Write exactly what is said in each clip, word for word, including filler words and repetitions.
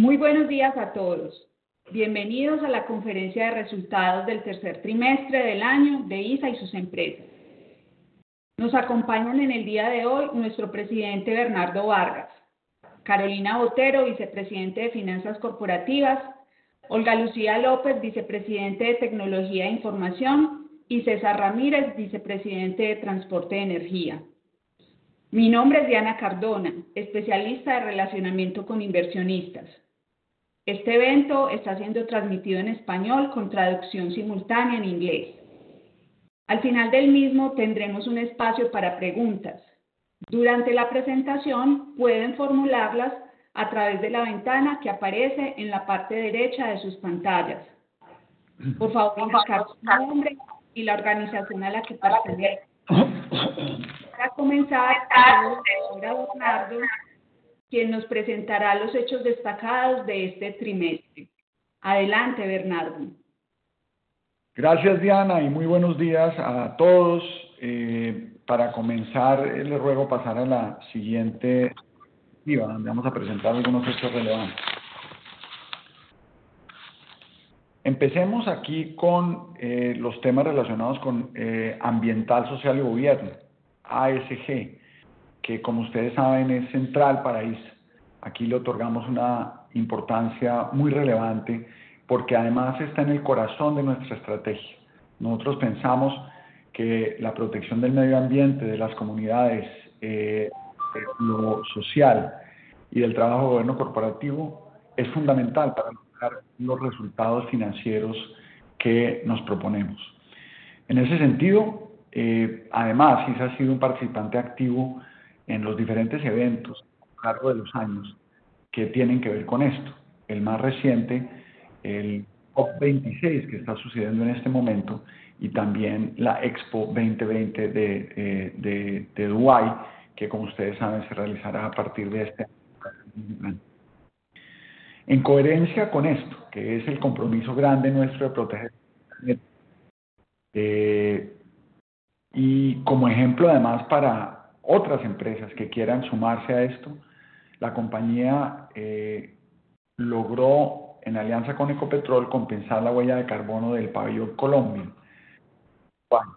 Muy buenos días a todos. Bienvenidos a la conferencia de resultados del tercer trimestre del año de I S A y sus empresas. Nos acompañan en el día de hoy nuestro presidente Bernardo Vargas, Carolina Botero, vicepresidente de Finanzas Corporativas, Olga Lucía López, vicepresidente de Tecnología e Información, y César Ramírez, vicepresidente de Transporte de Energía. Mi nombre es Diana Cardona, especialista de relacionamiento con inversionistas. Este evento está siendo transmitido en español con traducción simultánea en inglés. Al final del mismo tendremos un espacio para preguntas. Durante la presentación pueden formularlas a través de la ventana que aparece en la parte derecha de sus pantallas. Por favor, indicar su nombre y la organización a la que pertenece. Para comenzar, ahora Bernardo, quien nos presentará los hechos destacados de este trimestre. Adelante, Bernardo. Gracias, Diana, y muy buenos días a todos. Eh, para comenzar, eh, les ruego pasar a la siguiente diapositiva, donde vamos a presentar algunos hechos relevantes. Empecemos aquí con eh, los temas relacionados con eh, ambiental, social y gobierno, A S G, que como ustedes saben es central para I S A. Aquí le otorgamos una importancia muy relevante porque además está en el corazón de nuestra estrategia. Nosotros pensamos que la protección del medio ambiente, de las comunidades, eh, lo social y del trabajo de gobierno corporativo es fundamental para lograr los resultados financieros que nos proponemos. En ese sentido, eh, además, I S A ha sido un participante activo en los diferentes eventos a lo largo de los años que tienen que ver con esto. El más reciente, el COP veintiséis, que está sucediendo en este momento, y también la Expo veinte veinte de, eh, de, de Dubái, que como ustedes saben se realizará a partir de este año. En coherencia con esto, que es el compromiso grande nuestro de proteger el planeta, eh, y como ejemplo además para otras empresas que quieran sumarse a esto, la compañía eh, logró, en alianza con Ecopetrol, compensar la huella de carbono del pabellón Colombia bueno,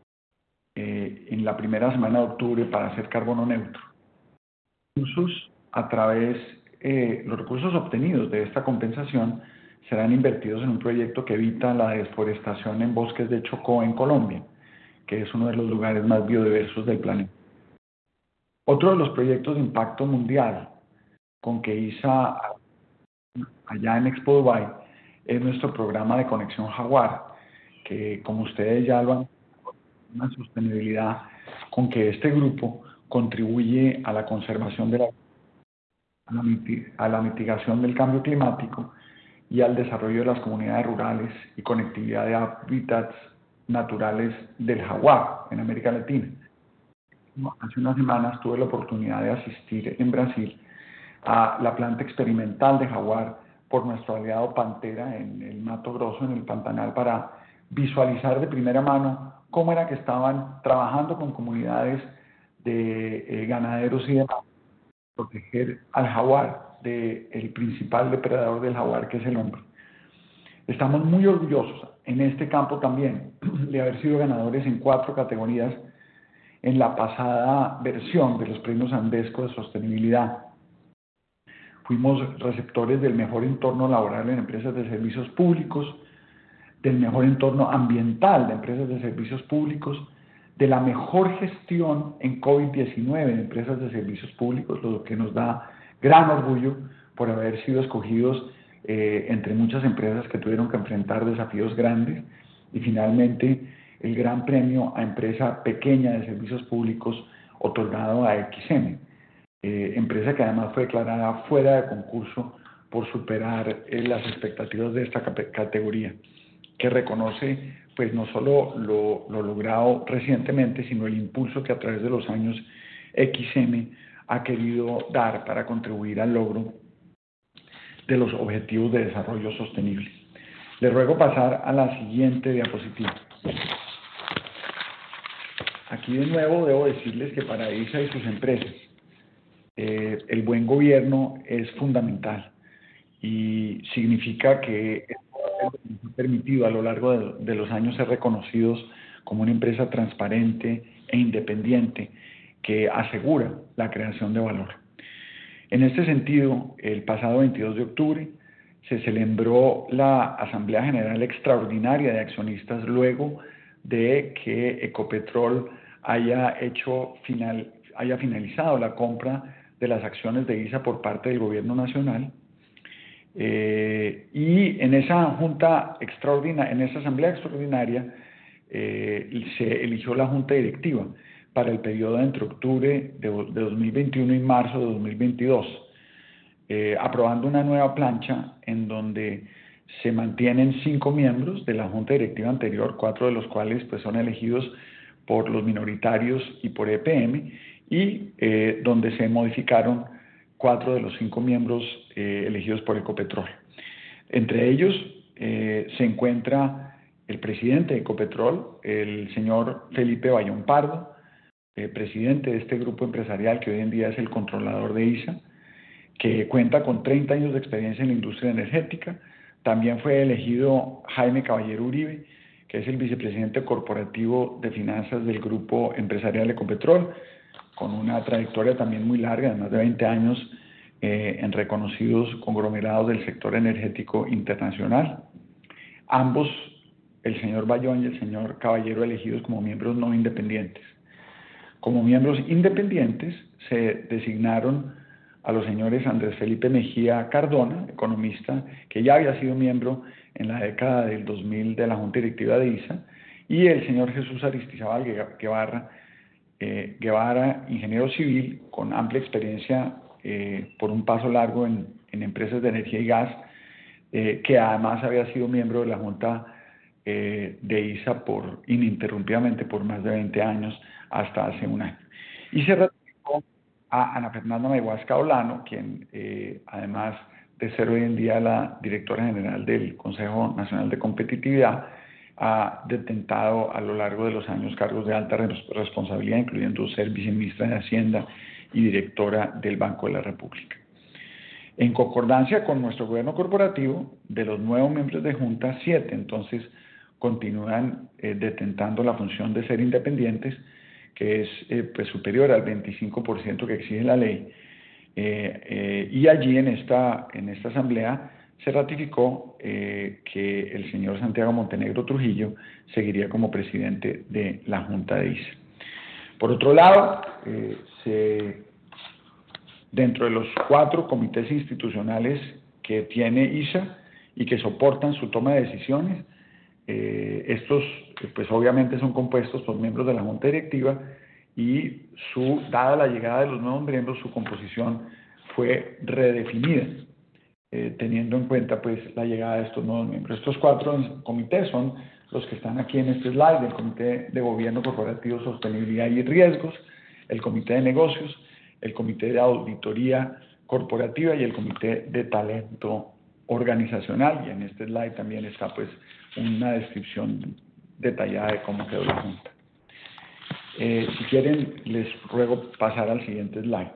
eh, en la primera semana de octubre para hacer carbono neutro. Recursos a través, eh, los recursos obtenidos de esta compensación serán invertidos en un proyecto que evita la deforestación en bosques de Chocó en Colombia, que es uno de los lugares más biodiversos del planeta. Otro de los proyectos de impacto mundial con que I S A allá en Expo Dubai es nuestro programa de conexión Jaguar, que como ustedes ya lo han una sostenibilidad con que este grupo contribuye a la conservación de la, a la, a la mitigación del cambio climático y al desarrollo de las comunidades rurales y conectividad de hábitats naturales del jaguar en América Latina. Hace unas semanas tuve la oportunidad de asistir en Brasil a la planta experimental de jaguar por nuestro aliado Pantera en el Mato Grosso, en el Pantanal, para visualizar de primera mano cómo era que estaban trabajando con comunidades de eh, ganaderos y demás, proteger al jaguar del principal depredador del jaguar, que es el hombre. Estamos muy orgullosos en este campo también de haber sido ganadores en cuatro categorías en la pasada versión de los premios Andesco de sostenibilidad. Fuimos receptores del mejor entorno laboral en empresas de servicios públicos, del mejor entorno ambiental de empresas de servicios públicos, de la mejor gestión en COVID diecinueve de empresas de servicios públicos, lo que nos da gran orgullo por haber sido escogidos eh, entre muchas empresas que tuvieron que enfrentar desafíos grandes, y finalmente el gran premio a empresa pequeña de servicios públicos otorgado a X M, eh, empresa que además fue declarada fuera de concurso por superar eh, las expectativas de esta categoría, que reconoce pues no solo lo, lo logrado recientemente, sino el impulso que a través de los años X M ha querido dar para contribuir al logro de los objetivos de desarrollo sostenible. Les ruego pasar a la siguiente diapositiva. Aquí de nuevo debo decirles que para I S A y sus empresas eh, el buen gobierno es fundamental. y significa que esto nos ha permitido a lo largo de, de los años ser reconocidos como una empresa transparente e independiente que asegura la creación de valor. En este sentido, el pasado veintidós de octubre se celebró la Asamblea General Extraordinaria de Accionistas luego de que Ecopetrol haya, hecho final, haya finalizado la compra de las acciones de I S A por parte del Gobierno Nacional. Eh, y en esa junta extraordinaria, en esa asamblea extraordinaria, eh, se eligió la junta directiva para el periodo entre octubre de, de dos mil veintiuno y marzo de dos mil veintidós, eh, aprobando una nueva plancha en donde se mantienen cinco miembros de la junta directiva anterior, cuatro de los cuales pues, son elegidos por los minoritarios y por E P M, y eh, donde se modificaron cuatro de los cinco miembros eh, elegidos por Ecopetrol. Entre ellos eh, se encuentra el presidente de Ecopetrol, el señor Felipe Bayón Pardo, eh, presidente de este grupo empresarial que hoy en día es el controlador de I S A, que cuenta con treinta años de experiencia en la industria energética. También fue elegido Jaime Caballero Uribe, que es el vicepresidente corporativo de finanzas del grupo empresarial Ecopetrol, con una trayectoria también muy larga, de más de veinte años, eh, en reconocidos conglomerados del sector energético internacional. Ambos, el señor Bayón y el señor Caballero, elegidos como miembros no independientes. Como miembros independientes se designaron a los señores Andrés Felipe Mejía Cardona, economista, que ya había sido miembro en la década del dos mil de la Junta Directiva de I S A, y el señor Jesús Aristizábal Guevara, eh, Guevara, ingeniero civil con amplia experiencia eh, por un paso largo en, en empresas de energía y gas, eh, que además había sido miembro de la Junta eh, de I S A por, ininterrumpidamente por más de veinte años hasta hace un año. Y se ratificó a Ana Fernanda Mayhuasca Olano, quien eh, además de ser hoy en día la directora general del Consejo Nacional de Competitividad, ha detentado a lo largo de los años cargos de alta responsabilidad, incluyendo ser viceministra de Hacienda y directora del Banco de la República. En concordancia con nuestro gobierno corporativo, de los nuevos miembros de Junta, siete entonces continúan eh, detentando la función de ser independientes, que es eh, pues, superior al veinticinco por ciento que exige la ley. Eh, eh, y allí en esta, en esta asamblea se ratificó eh, que el señor Santiago Montenegro Trujillo seguiría como presidente de la Junta de I S A. Por otro lado, eh, se, dentro de los cuatro comités institucionales que tiene I S A y que soportan su toma de decisiones, eh, estos pues obviamente son compuestos por miembros de la Junta Directiva, y su, dada la llegada de los nuevos miembros, su composición fue redefinida, eh, teniendo en cuenta pues la llegada de estos nuevos miembros. Estos cuatro comités son los que están aquí en este slide: el Comité de Gobierno Corporativo, Sostenibilidad y Riesgos, el Comité de Negocios, el Comité de Auditoría Corporativa y el Comité de Talento Organizacional. Y en este slide también está pues una descripción detallada de cómo quedó la Junta. Eh, si quieren, les ruego pasar al siguiente slide.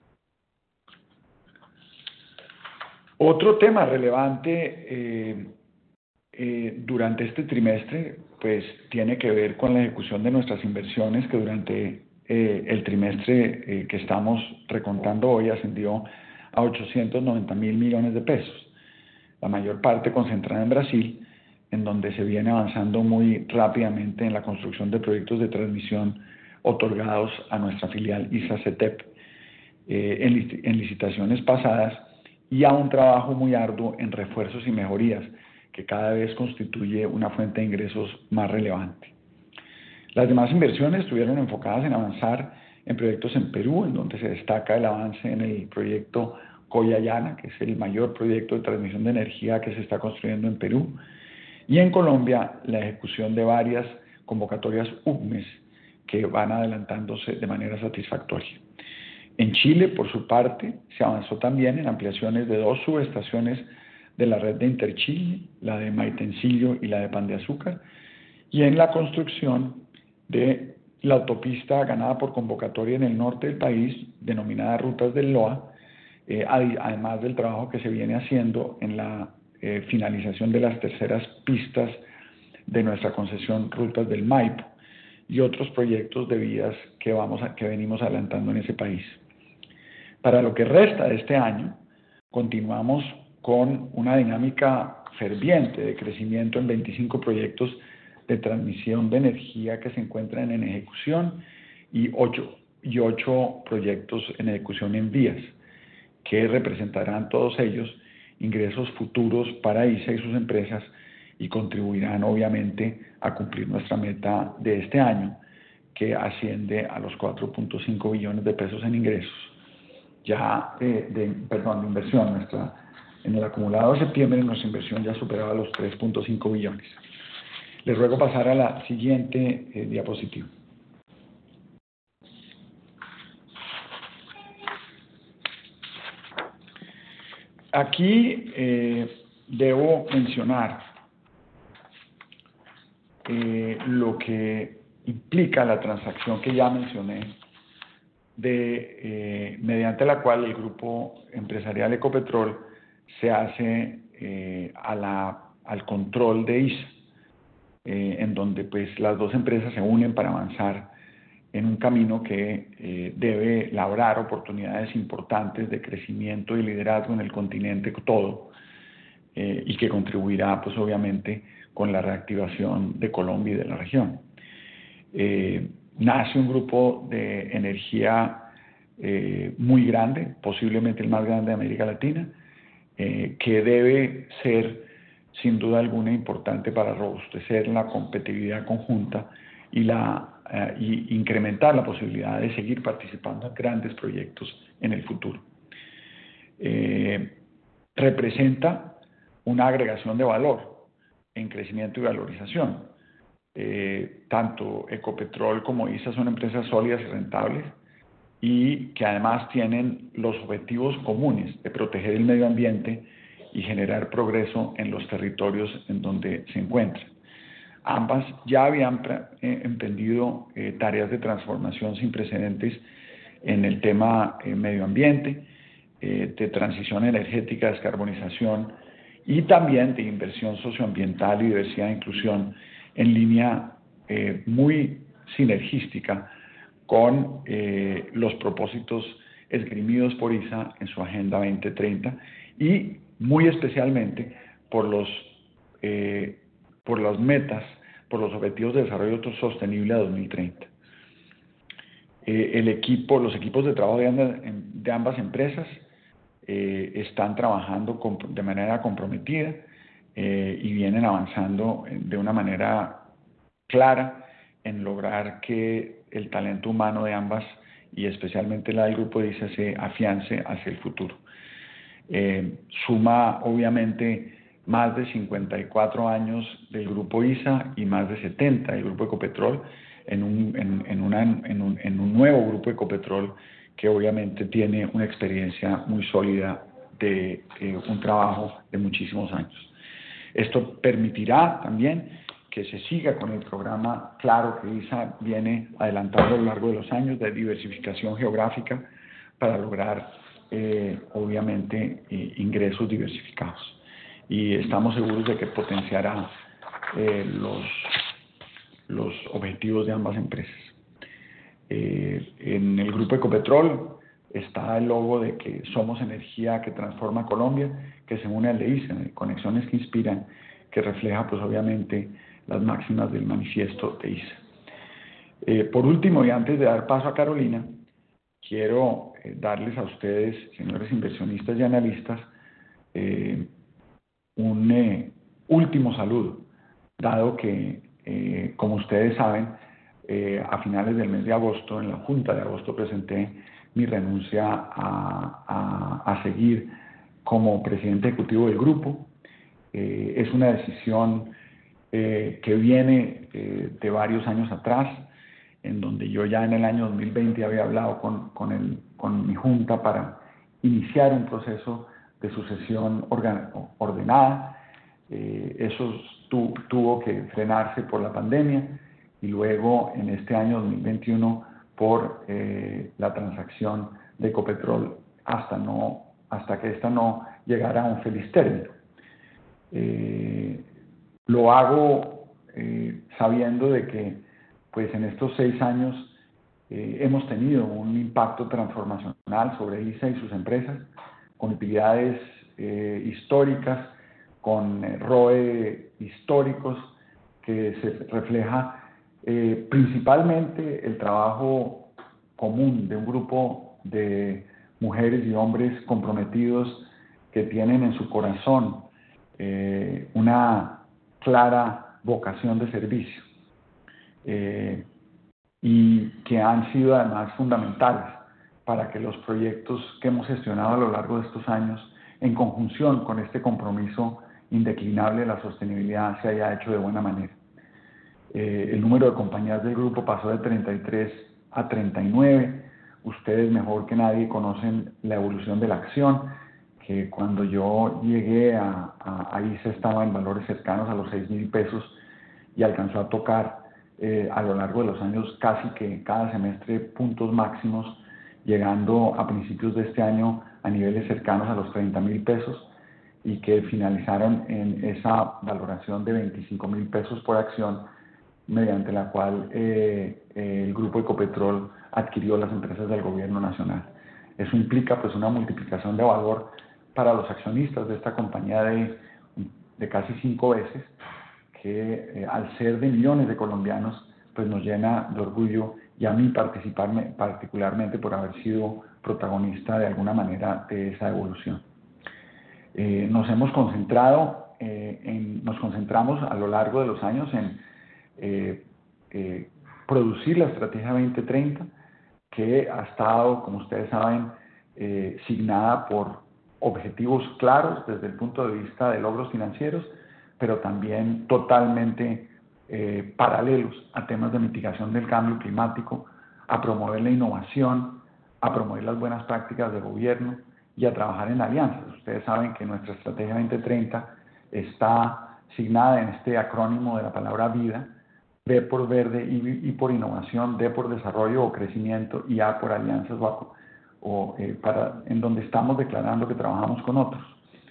Otro tema relevante eh, eh, durante este trimestre, pues tiene que ver con la ejecución de nuestras inversiones, que durante eh, el trimestre eh, que estamos recontando hoy ascendió a ochocientos noventa mil millones de pesos, la mayor parte concentrada en Brasil, en donde se viene avanzando muy rápidamente en la construcción de proyectos de transmisión otorgados a nuestra filial I S A CETEP eh, en, en licitaciones pasadas, y a un trabajo muy arduo en refuerzos y mejorías, que cada vez constituye una fuente de ingresos más relevante. Las demás inversiones estuvieron enfocadas en avanzar en proyectos en Perú, en donde se destaca el avance en el proyecto Coyayana, que es el mayor proyecto de transmisión de energía que se está construyendo en Perú, y en Colombia la ejecución de varias convocatorias U C M E S que van adelantándose de manera satisfactoria. En Chile, por su parte, se avanzó también en ampliaciones de dos subestaciones de la red de Interchile, la de Maitencillo y la de Pan de Azúcar, y en la construcción de la autopista ganada por convocatoria en el norte del país, denominada Rutas del Loa, eh, además del trabajo que se viene haciendo en la eh, finalización de las terceras pistas de nuestra concesión Rutas del Maipo y otros proyectos de vías que, vamos a, que venimos adelantando en ese país. Para lo que resta de este año, continuamos con una dinámica ferviente de crecimiento en veinticinco proyectos de transmisión de energía que se encuentran en ejecución y ocho, y ocho proyectos en ejecución en vías, que representarán todos ellos ingresos futuros para I S A y sus empresas y contribuirán obviamente a cumplir nuestra meta de este año, que asciende a los cuatro punto cinco billones de pesos en ingresos, ya eh, de, perdón, de inversión. Nuestra, en el acumulado de septiembre nuestra inversión ya superaba los tres punto cinco billones. Les ruego pasar a la siguiente eh, diapositiva. Aquí eh, debo mencionar eh, lo que implica la transacción que ya mencioné, de, eh, mediante la cual el grupo empresarial Ecopetrol se hace eh, a la, al control de I S A, eh, en donde pues, las dos empresas se unen para avanzar en un camino que eh, debe labrar oportunidades importantes de crecimiento y liderazgo en el continente todo, eh, y que contribuirá, pues obviamente, con la reactivación de Colombia y de la región. Eh, nace un grupo de energía eh, muy grande, posiblemente el más grande de América Latina, eh, que debe ser, sin duda alguna, importante para robustecer la competitividad conjunta y la Uh, y incrementar la posibilidad de seguir participando en grandes proyectos en el futuro. Eh, representa una agregación de valor en crecimiento y valorización. Eh, tanto Ecopetrol como I S A son empresas sólidas y rentables y que además tienen los objetivos comunes de proteger el medio ambiente y generar progreso en los territorios en donde se encuentran. Ambas ya habían eh, emprendido eh, tareas de transformación sin precedentes en el tema eh, medio ambiente, eh, de transición energética, descarbonización y también de inversión socioambiental y diversidad e inclusión en línea eh, muy sinergística con eh, los propósitos esgrimidos por I S A en su Agenda veinte treinta y muy especialmente por los eh, por las metas, por los objetivos de desarrollo sostenible a dos mil treinta. Eh, el equipo, los equipos de trabajo de ambas, de ambas empresas eh, están trabajando con, de manera comprometida eh, y vienen avanzando de una manera clara en lograr que el talento humano de ambas y especialmente la del grupo de I S A se afiance hacia el futuro. Eh, suma obviamente más de cincuenta y cuatro años del grupo I S A y más de setenta del grupo Ecopetrol en un, en, en, una, en, un, en un nuevo grupo Ecopetrol que obviamente tiene una experiencia muy sólida de eh, un trabajo de muchísimos años. Esto permitirá también que se siga con el programa claro que I S A viene adelantando a lo largo de los años de diversificación geográfica para lograr eh, obviamente eh, ingresos diversificados. Y estamos seguros de que potenciará eh, los, los objetivos de ambas empresas. Eh, en el grupo Ecopetrol está el logo de que somos energía que transforma Colombia, que se une al de I S A, conexiones que inspiran, que refleja pues obviamente las máximas del manifiesto de I S A. Eh, por último, y antes de dar paso a Carolina, quiero eh, darles a ustedes, señores inversionistas y analistas, eh, un eh, último saludo, dado que, eh, como ustedes saben, eh, a finales del mes de agosto, en la Junta de agosto, presenté mi renuncia a, a, a seguir como presidente ejecutivo del grupo. Eh, es una decisión eh, que viene eh, de varios años atrás, en donde yo ya en el año dos mil veinte había hablado con, con, el, con mi Junta para iniciar un proceso de sucesión ordenada. Eh, eso tu, tuvo que frenarse por la pandemia y luego en este año dos mil veintiuno por eh, la transacción de Ecopetrol hasta no hasta que ésta no llegara a un feliz término. Eh, lo hago eh, sabiendo de que pues, en estos seis años eh, hemos tenido un impacto transformacional sobre I S A y sus empresas, con utilidades eh, históricas, con eh, R O E históricos, que se refleja eh, principalmente el trabajo común de un grupo de mujeres y hombres comprometidos que tienen en su corazón eh, una clara vocación de servicio eh, y que han sido además fundamentales para que los proyectos que hemos gestionado a lo largo de estos años, en conjunción con este compromiso indeclinable de la sostenibilidad, se haya hecho de buena manera. Eh, el número de compañías del grupo pasó de treinta y tres a treinta y nueve. Ustedes mejor que nadie conocen la evolución de la acción, que cuando yo llegué a, a, a I S A estaba en valores cercanos a los seis mil pesos y alcanzó a tocar eh, a lo largo de los años casi que cada semestre puntos máximos, llegando a principios de este año a niveles cercanos a los treinta mil pesos y que finalizaron en esa valoración de veinticinco mil pesos por acción, mediante la cual eh, eh, el Grupo Ecopetrol adquirió las empresas del gobierno nacional. Eso implica pues una multiplicación de valor para los accionistas de esta compañía de, de casi cinco veces, que eh, al ser de millones de colombianos pues nos llena de orgullo, y a mí participarme, particularmente por haber sido protagonista de alguna manera de esa evolución. Eh, nos hemos concentrado, eh, en, nos concentramos a lo largo de los años en eh, eh, producir la estrategia veinte treinta, que ha estado, como ustedes saben, eh, signada por objetivos claros desde el punto de vista de logros financieros, pero también totalmente eh, paralelos a temas de mitigación del cambio climático, a promover la innovación, a promover las buenas prácticas de gobierno y a trabajar en alianzas. Ustedes saben que nuestra estrategia veinte treinta está signada en este acrónimo de la palabra vida: V por verde, I, I por innovación, D por desarrollo o crecimiento y A por alianzas, o, o eh, para, en donde estamos declarando que trabajamos con otros.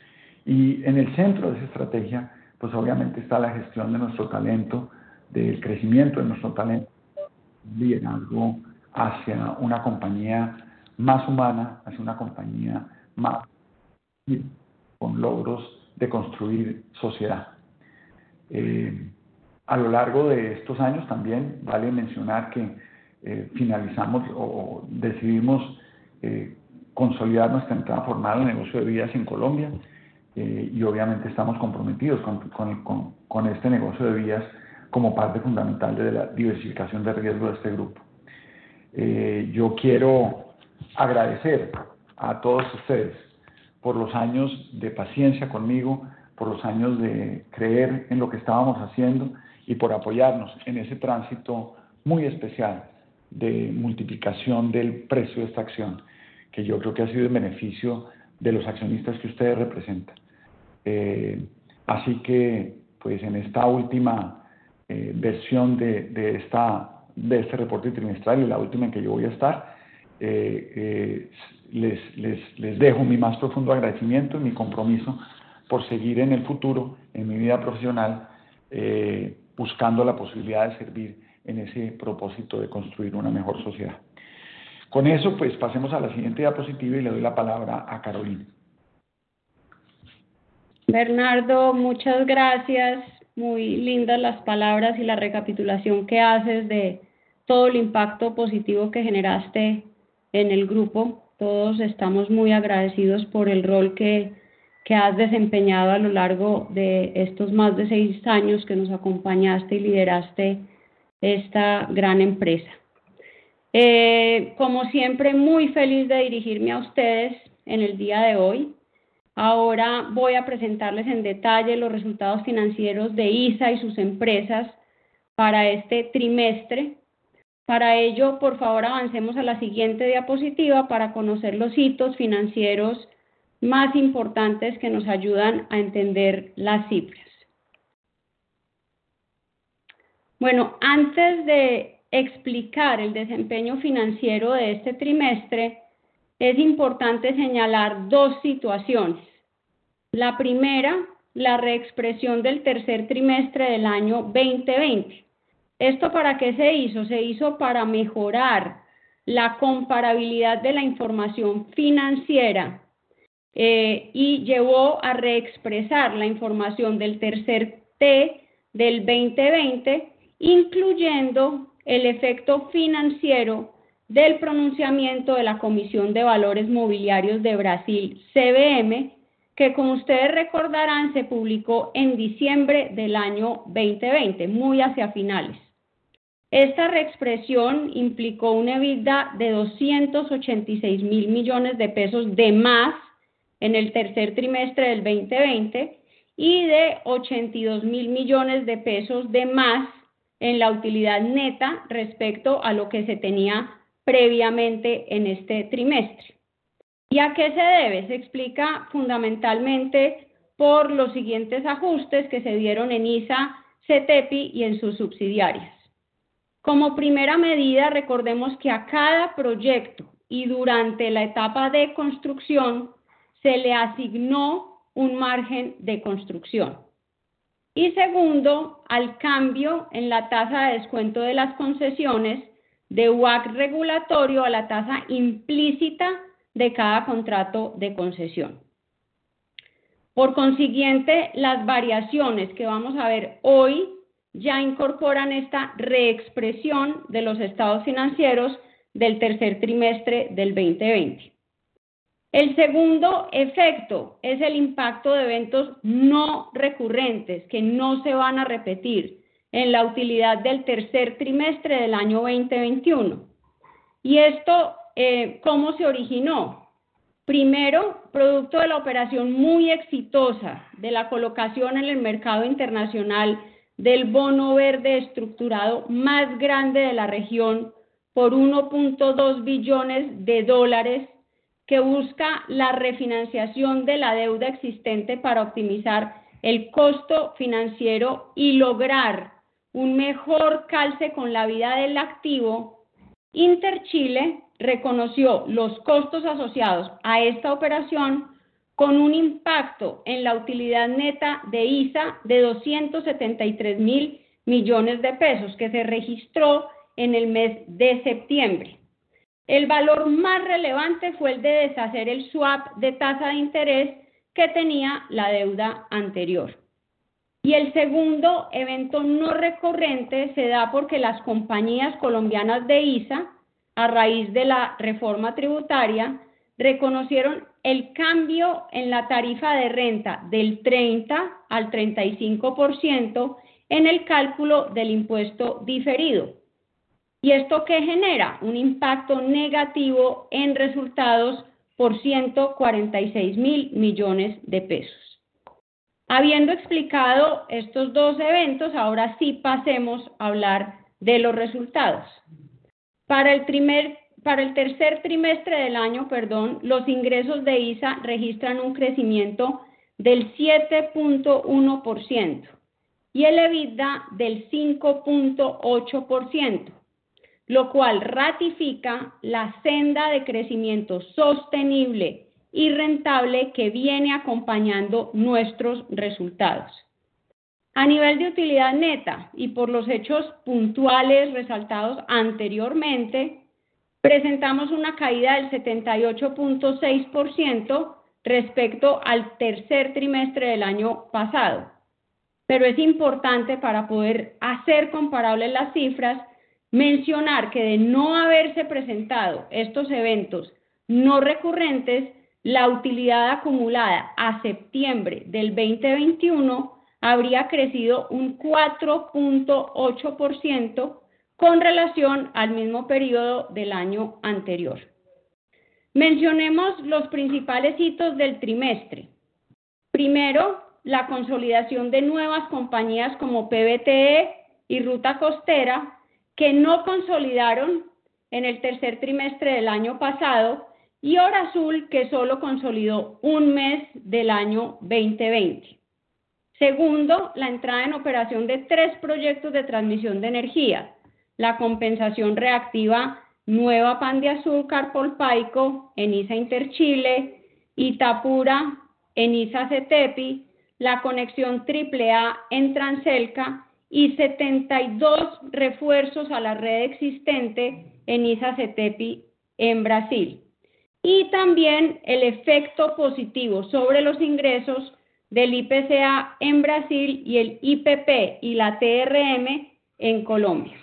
Y en el centro de esa estrategia, pues obviamente está la gestión de nuestro talento, del crecimiento de nuestro talento, liderazgo hacia una compañía más humana, hacia una compañía más con logros de construir sociedad. Eh, a lo largo de estos años también vale mencionar que eh, finalizamos o decidimos eh, consolidar nuestra entrada formal en el negocio de bebidas en Colombia, eh, y obviamente estamos comprometidos con, con, con, con este negocio de bebidas como parte fundamental de la diversificación de riesgo de este grupo. Eh, yo quiero agradecer a todos ustedes por los años de paciencia conmigo, por los años de creer en lo que estábamos haciendo y por apoyarnos en ese tránsito muy especial de multiplicación del precio de esta acción, que yo creo que ha sido en beneficio de los accionistas que ustedes representan. Eh, así que, pues en esta última eh, versión de, de, esta, de este reporte trimestral, y la última en que yo voy a estar, eh, eh, les, les, les dejo mi más profundo agradecimiento y mi compromiso por seguir en el futuro, en mi vida profesional, eh, buscando la posibilidad de servir en ese propósito de construir una mejor sociedad. Con eso, pues pasemos a la siguiente diapositiva y le doy la palabra a Carolina. Bernardo, muchas gracias. Muy lindas las palabras y la recapitulación que haces de todo el impacto positivo que generaste en el grupo. Todos estamos muy agradecidos por el rol que, que has desempeñado a lo largo de estos más de seis años que nos acompañaste y lideraste esta gran empresa. Eh, como siempre, muy feliz de dirigirme a ustedes en el día de hoy. Ahora voy a presentarles en detalle los resultados financieros de I S A y sus empresas para este trimestre. Para ello, por favor, avancemos a la siguiente diapositiva para conocer los hitos financieros más importantes que nos ayudan a entender las cifras. Bueno, antes de explicar el desempeño financiero de este trimestre, es importante señalar dos situaciones. La primera, la reexpresión del tercer trimestre del año veinte veinte. ¿Esto para qué se hizo? Se hizo para mejorar la comparabilidad de la información financiera eh, y llevó a reexpresar la información del tercer T del veinte veinte, incluyendo el efecto financiero del pronunciamiento de la Comisión de Valores Mobiliarios de Brasil, C V M, que como ustedes recordarán se publicó en diciembre del año veinte veinte, muy hacia finales. Esta reexpresión implicó un EBITDA de doscientos ochenta y seis mil millones de pesos de más en el tercer trimestre del veinte veinte y de ochenta y dos mil millones de pesos de más en la utilidad neta respecto a lo que se tenía previamente en este trimestre. ¿Y a qué se debe? Se explica fundamentalmente por los siguientes ajustes que se dieron en I S A, CETEPI y en sus subsidiarias. Como primera medida, recordemos que a cada proyecto y durante la etapa de construcción se le asignó un margen de construcción. Y segundo, al cambio en la tasa de descuento de las concesiones de U A C regulatorio a la tasa implícita de cada contrato de concesión. Por consiguiente, las variaciones que vamos a ver hoy ya incorporan esta reexpresión de los estados financieros del tercer trimestre del veinte veinte. El segundo efecto es el impacto de eventos no recurrentes que no se van a repetir en la utilidad del tercer trimestre del año veinte veintiuno. ¿Y esto eh, cómo se originó? Primero, producto de la operación muy exitosa de la colocación en el mercado internacional del bono verde estructurado más grande de la región por uno punto dos billones de dólares, que busca la refinanciación de la deuda existente para optimizar el costo financiero y lograr un mejor calce con la vida del activo. Interchile reconoció los costos asociados a esta operación con un impacto en la utilidad neta de I S A de doscientos setenta y tres mil millones de pesos que se registró en el mes de septiembre. El valor más relevante fue el de deshacer el swap de tasa de interés que tenía la deuda anterior. Y el segundo evento no recurrente se da porque las compañías colombianas de I S A, a raíz de la reforma tributaria, reconocieron el cambio en la tarifa de renta del treinta al treinta y cinco por ciento en el cálculo del impuesto diferido. ¿Y esto qué genera? Un impacto negativo en resultados por ciento cuarenta y seis mil millones de pesos. Habiendo explicado estos dos eventos, ahora sí pasemos a hablar de los resultados. Para el, primer, para el tercer trimestre del año, perdón, los ingresos de I S A registran un crecimiento del siete punto uno por ciento y el EBITDA del cinco punto ocho por ciento. Lo cual ratifica la senda de crecimiento sostenible y rentable que viene acompañando nuestros resultados. A nivel de utilidad neta y por los hechos puntuales resaltados anteriormente, presentamos una caída del setenta y ocho punto seis por ciento respecto al tercer trimestre del año pasado. Pero es importante, para poder hacer comparables las cifras, mencionar que de no haberse presentado estos eventos no recurrentes, la utilidad acumulada a septiembre del veinte veintiuno habría crecido un cuatro punto ocho por ciento con relación al mismo periodo del año anterior. Mencionemos los principales hitos del trimestre. Primero, la consolidación de nuevas compañías como P B T E y Ruta Costera, que no consolidaron en el tercer trimestre del año pasado, y Hora Azul, que solo consolidó un mes del año veinte veinte. Segundo, la entrada en operación de tres proyectos de transmisión de energía: la compensación reactiva Nueva Pan de Azúcar Polpaico en ISA Interchile, Itapura en ISA Cetepi, la conexión triple A en Transelca y setenta y dos refuerzos a la red existente en ISA Cetepi en Brasil. Y también el efecto positivo sobre los ingresos del I P C A en Brasil y el I P P y la T R M en Colombia.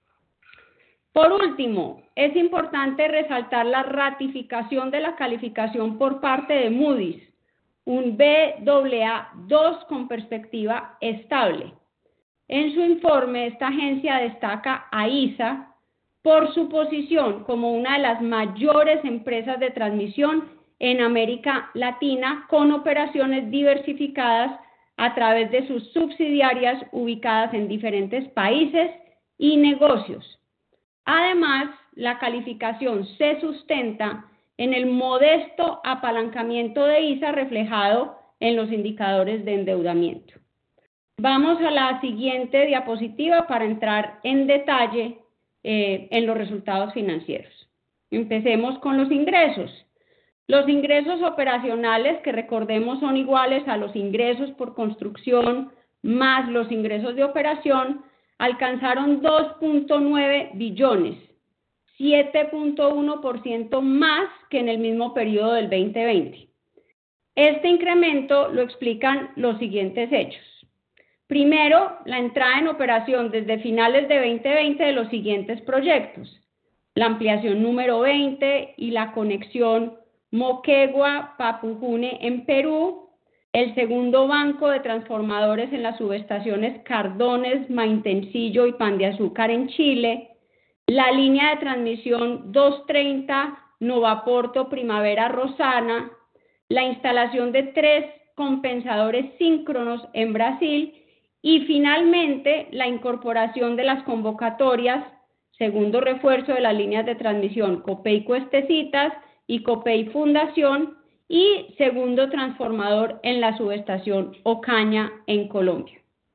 Por último, es importante resaltar la ratificación de la calificación por parte de Moody's, un Baa A dos con perspectiva estable. En su informe, esta agencia destaca a ISA por su posición como una de las mayores empresas de transmisión en América Latina con operaciones diversificadas a través de sus subsidiarias ubicadas en diferentes países y negocios. Además, la calificación se sustenta en el modesto apalancamiento de ISA reflejado en los indicadores de endeudamiento. Vamos a la siguiente diapositiva para entrar en detalle eh, en los resultados financieros. Empecemos con los ingresos. Los ingresos operacionales, que recordemos son iguales a los ingresos por construcción más los ingresos de operación, alcanzaron dos punto nueve billones, siete punto uno por ciento más que en el mismo periodo del veinte veinte. Este incremento lo explican los siguientes hechos. Primero, la entrada en operación desde finales de veinte veinte de los siguientes proyectos: la ampliación número veinte y la conexión Moquegua-Papujune en Perú, el segundo banco de transformadores en las subestaciones Cardones, Maitencillo y Pan de Azúcar en Chile, la línea de transmisión doscientos treinta Novaporto Primavera Rosana, la instalación de tres compensadores síncronos en Brasil y finalmente la incorporación de las convocatorias, segundo refuerzo de las líneas de transmisión Copey Cuestecitas y Copey Fundación, y segundo transformador en la subestación Ocaña en Colombia.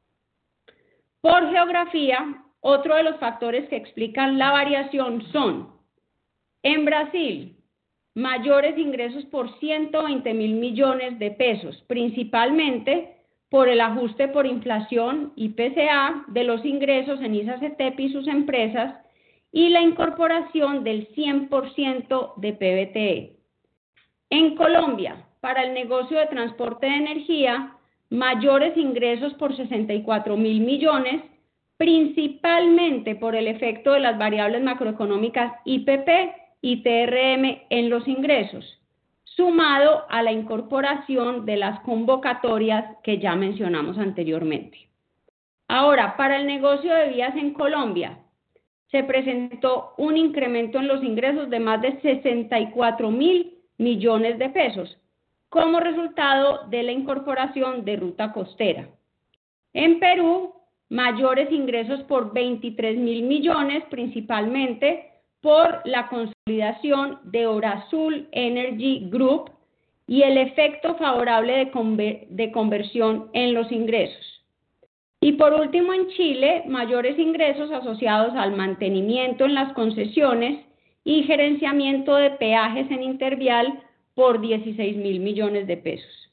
Por geografía, otro de los factores que explican la variación son: en Brasil, mayores ingresos por ciento veinte mil millones de pesos, principalmente por el ajuste por inflación I P C A de los ingresos en ISA Cetepi y sus empresas y la incorporación del cien por ciento de P B T E. En Colombia, para el negocio de transporte de energía, mayores ingresos por sesenta y cuatro mil millones, principalmente por el efecto de las variables macroeconómicas I P P y T R M en los ingresos, sumado a la incorporación de las convocatorias que ya mencionamos anteriormente. Ahora, para el negocio de vías en Colombia, se presentó un incremento en los ingresos de más de sesenta y cuatro mil millones de pesos, como resultado de la incorporación de ruta costera. En Perú, mayores ingresos por veintitrés mil millones, principalmente por la consolidación de Orazul Energy Group y el efecto favorable de, conver de conversión en los ingresos. Y por último, en Chile, mayores ingresos asociados al mantenimiento en las concesiones y gerenciamiento de peajes en Intervial por dieciséis mil millones de pesos.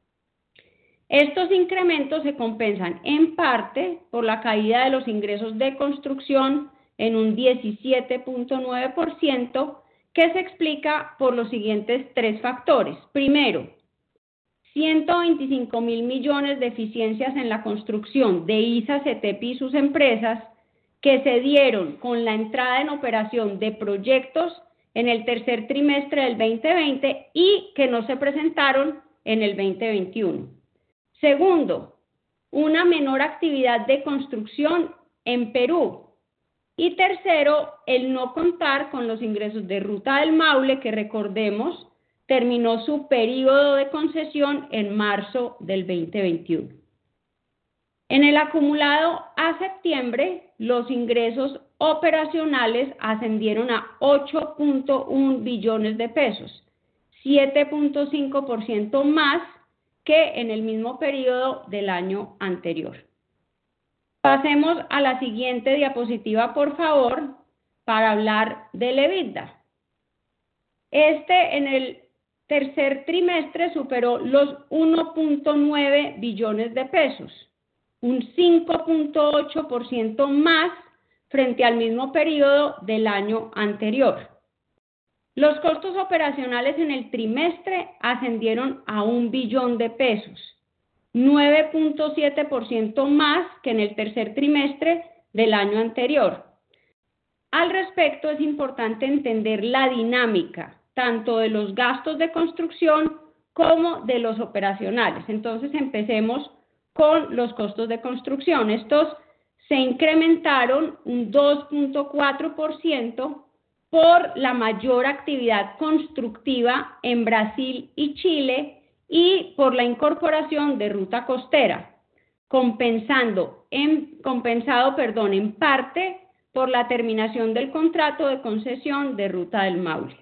Estos incrementos se compensan en parte por la caída de los ingresos de construcción en un diecisiete punto nueve por ciento, que se explica por los siguientes tres factores. Primero, ciento veinticinco mil millones de eficiencias en la construcción de ISA Cetepi y sus empresas, que se dieron con la entrada en operación de proyectos en el tercer trimestre del veinte veinte y que no se presentaron en el veinte veintiuno. Segundo, una menor actividad de construcción en Perú. Y tercero, el no contar con los ingresos de Ruta del Maule, que recordemos terminó su periodo de concesión en marzo del veinte veintiuno. En el acumulado a septiembre, los ingresos operacionales ascendieron a ocho punto uno billones de pesos, siete punto cinco por ciento más que en el mismo periodo del año anterior. Pasemos a la siguiente diapositiva, por favor, para hablar del EBITDA. Este en el tercer trimestre superó los uno punto nueve billones de pesos, un cinco punto ocho por ciento más frente al mismo periodo del año anterior. Los costos operacionales en el trimestre ascendieron a un billón de pesos, nueve punto siete por ciento más que en el tercer trimestre del año anterior. Al respecto, es importante entender la dinámica tanto de los gastos de construcción como de los operacionales. Entonces, empecemos con los costos de construcción. Estos se incrementaron un dos punto cuatro por ciento por la mayor actividad constructiva en Brasil y Chile y por la incorporación de ruta costera, compensando en, compensado perdón, en parte por la terminación del contrato de concesión de Ruta del Maule.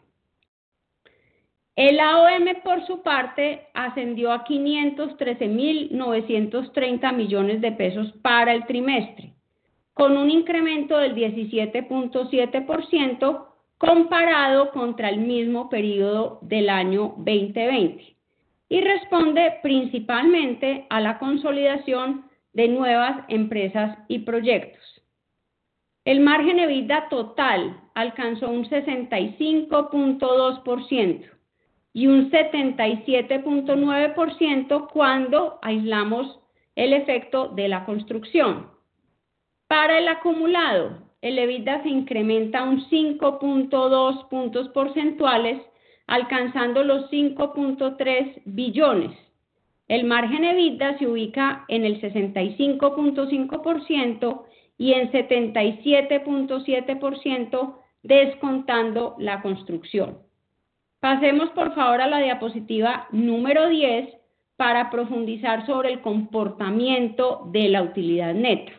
El A O M, por su parte, ascendió a quinientos trece mil novecientos treinta millones de pesos para el trimestre, con un incremento del diecisiete punto siete por ciento comparado contra el mismo periodo del año veinte veinte, y responde principalmente a la consolidación de nuevas empresas y proyectos. El margen EBITDA total alcanzó un sesenta y cinco punto dos por ciento y un setenta y siete punto nueve por ciento cuando aislamos el efecto de la construcción. Para el acumulado, el EBITDA se incrementa un cinco punto dos puntos porcentuales, alcanzando los cinco punto tres billones. El margen EBITDA se ubica en el sesenta y cinco punto cinco por ciento y en setenta y siete punto siete por ciento descontando la construcción. Pasemos por favor a la diapositiva número diez para profundizar sobre el comportamiento de la utilidad neta.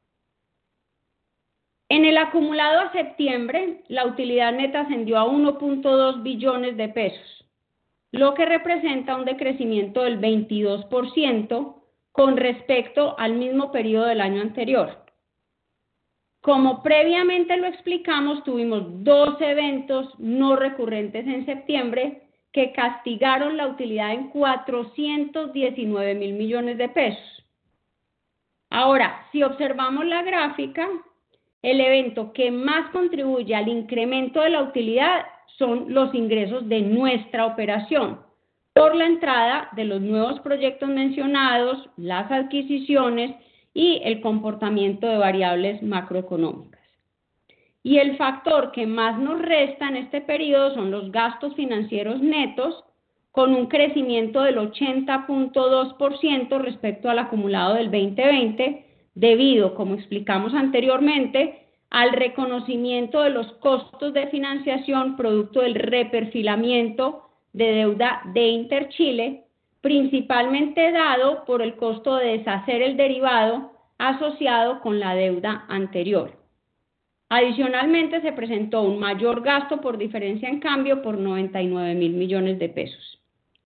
En el acumulado a septiembre, la utilidad neta ascendió a uno punto dos billones de pesos, lo que representa un decrecimiento del veintidós por ciento con respecto al mismo periodo del año anterior. Como previamente lo explicamos, tuvimos dos eventos no recurrentes en septiembre que castigaron la utilidad en cuatrocientos diecinueve mil millones de pesos. Ahora, si observamos la gráfica, el evento que más contribuye al incremento de la utilidad son los ingresos de nuestra operación, por la entrada de los nuevos proyectos mencionados, las adquisiciones y el comportamiento de variables macroeconómicas. Y el factor que más nos resta en este periodo son los gastos financieros netos, con un crecimiento del ochenta punto dos por ciento respecto al acumulado del veinte veinte, debido, como explicamos anteriormente, al reconocimiento de los costos de financiación producto del reperfilamiento de deuda de Interchile, principalmente dado por el costo de deshacer el derivado asociado con la deuda anterior. Adicionalmente, se presentó un mayor gasto por diferencia en cambio por noventa y nueve mil millones de pesos.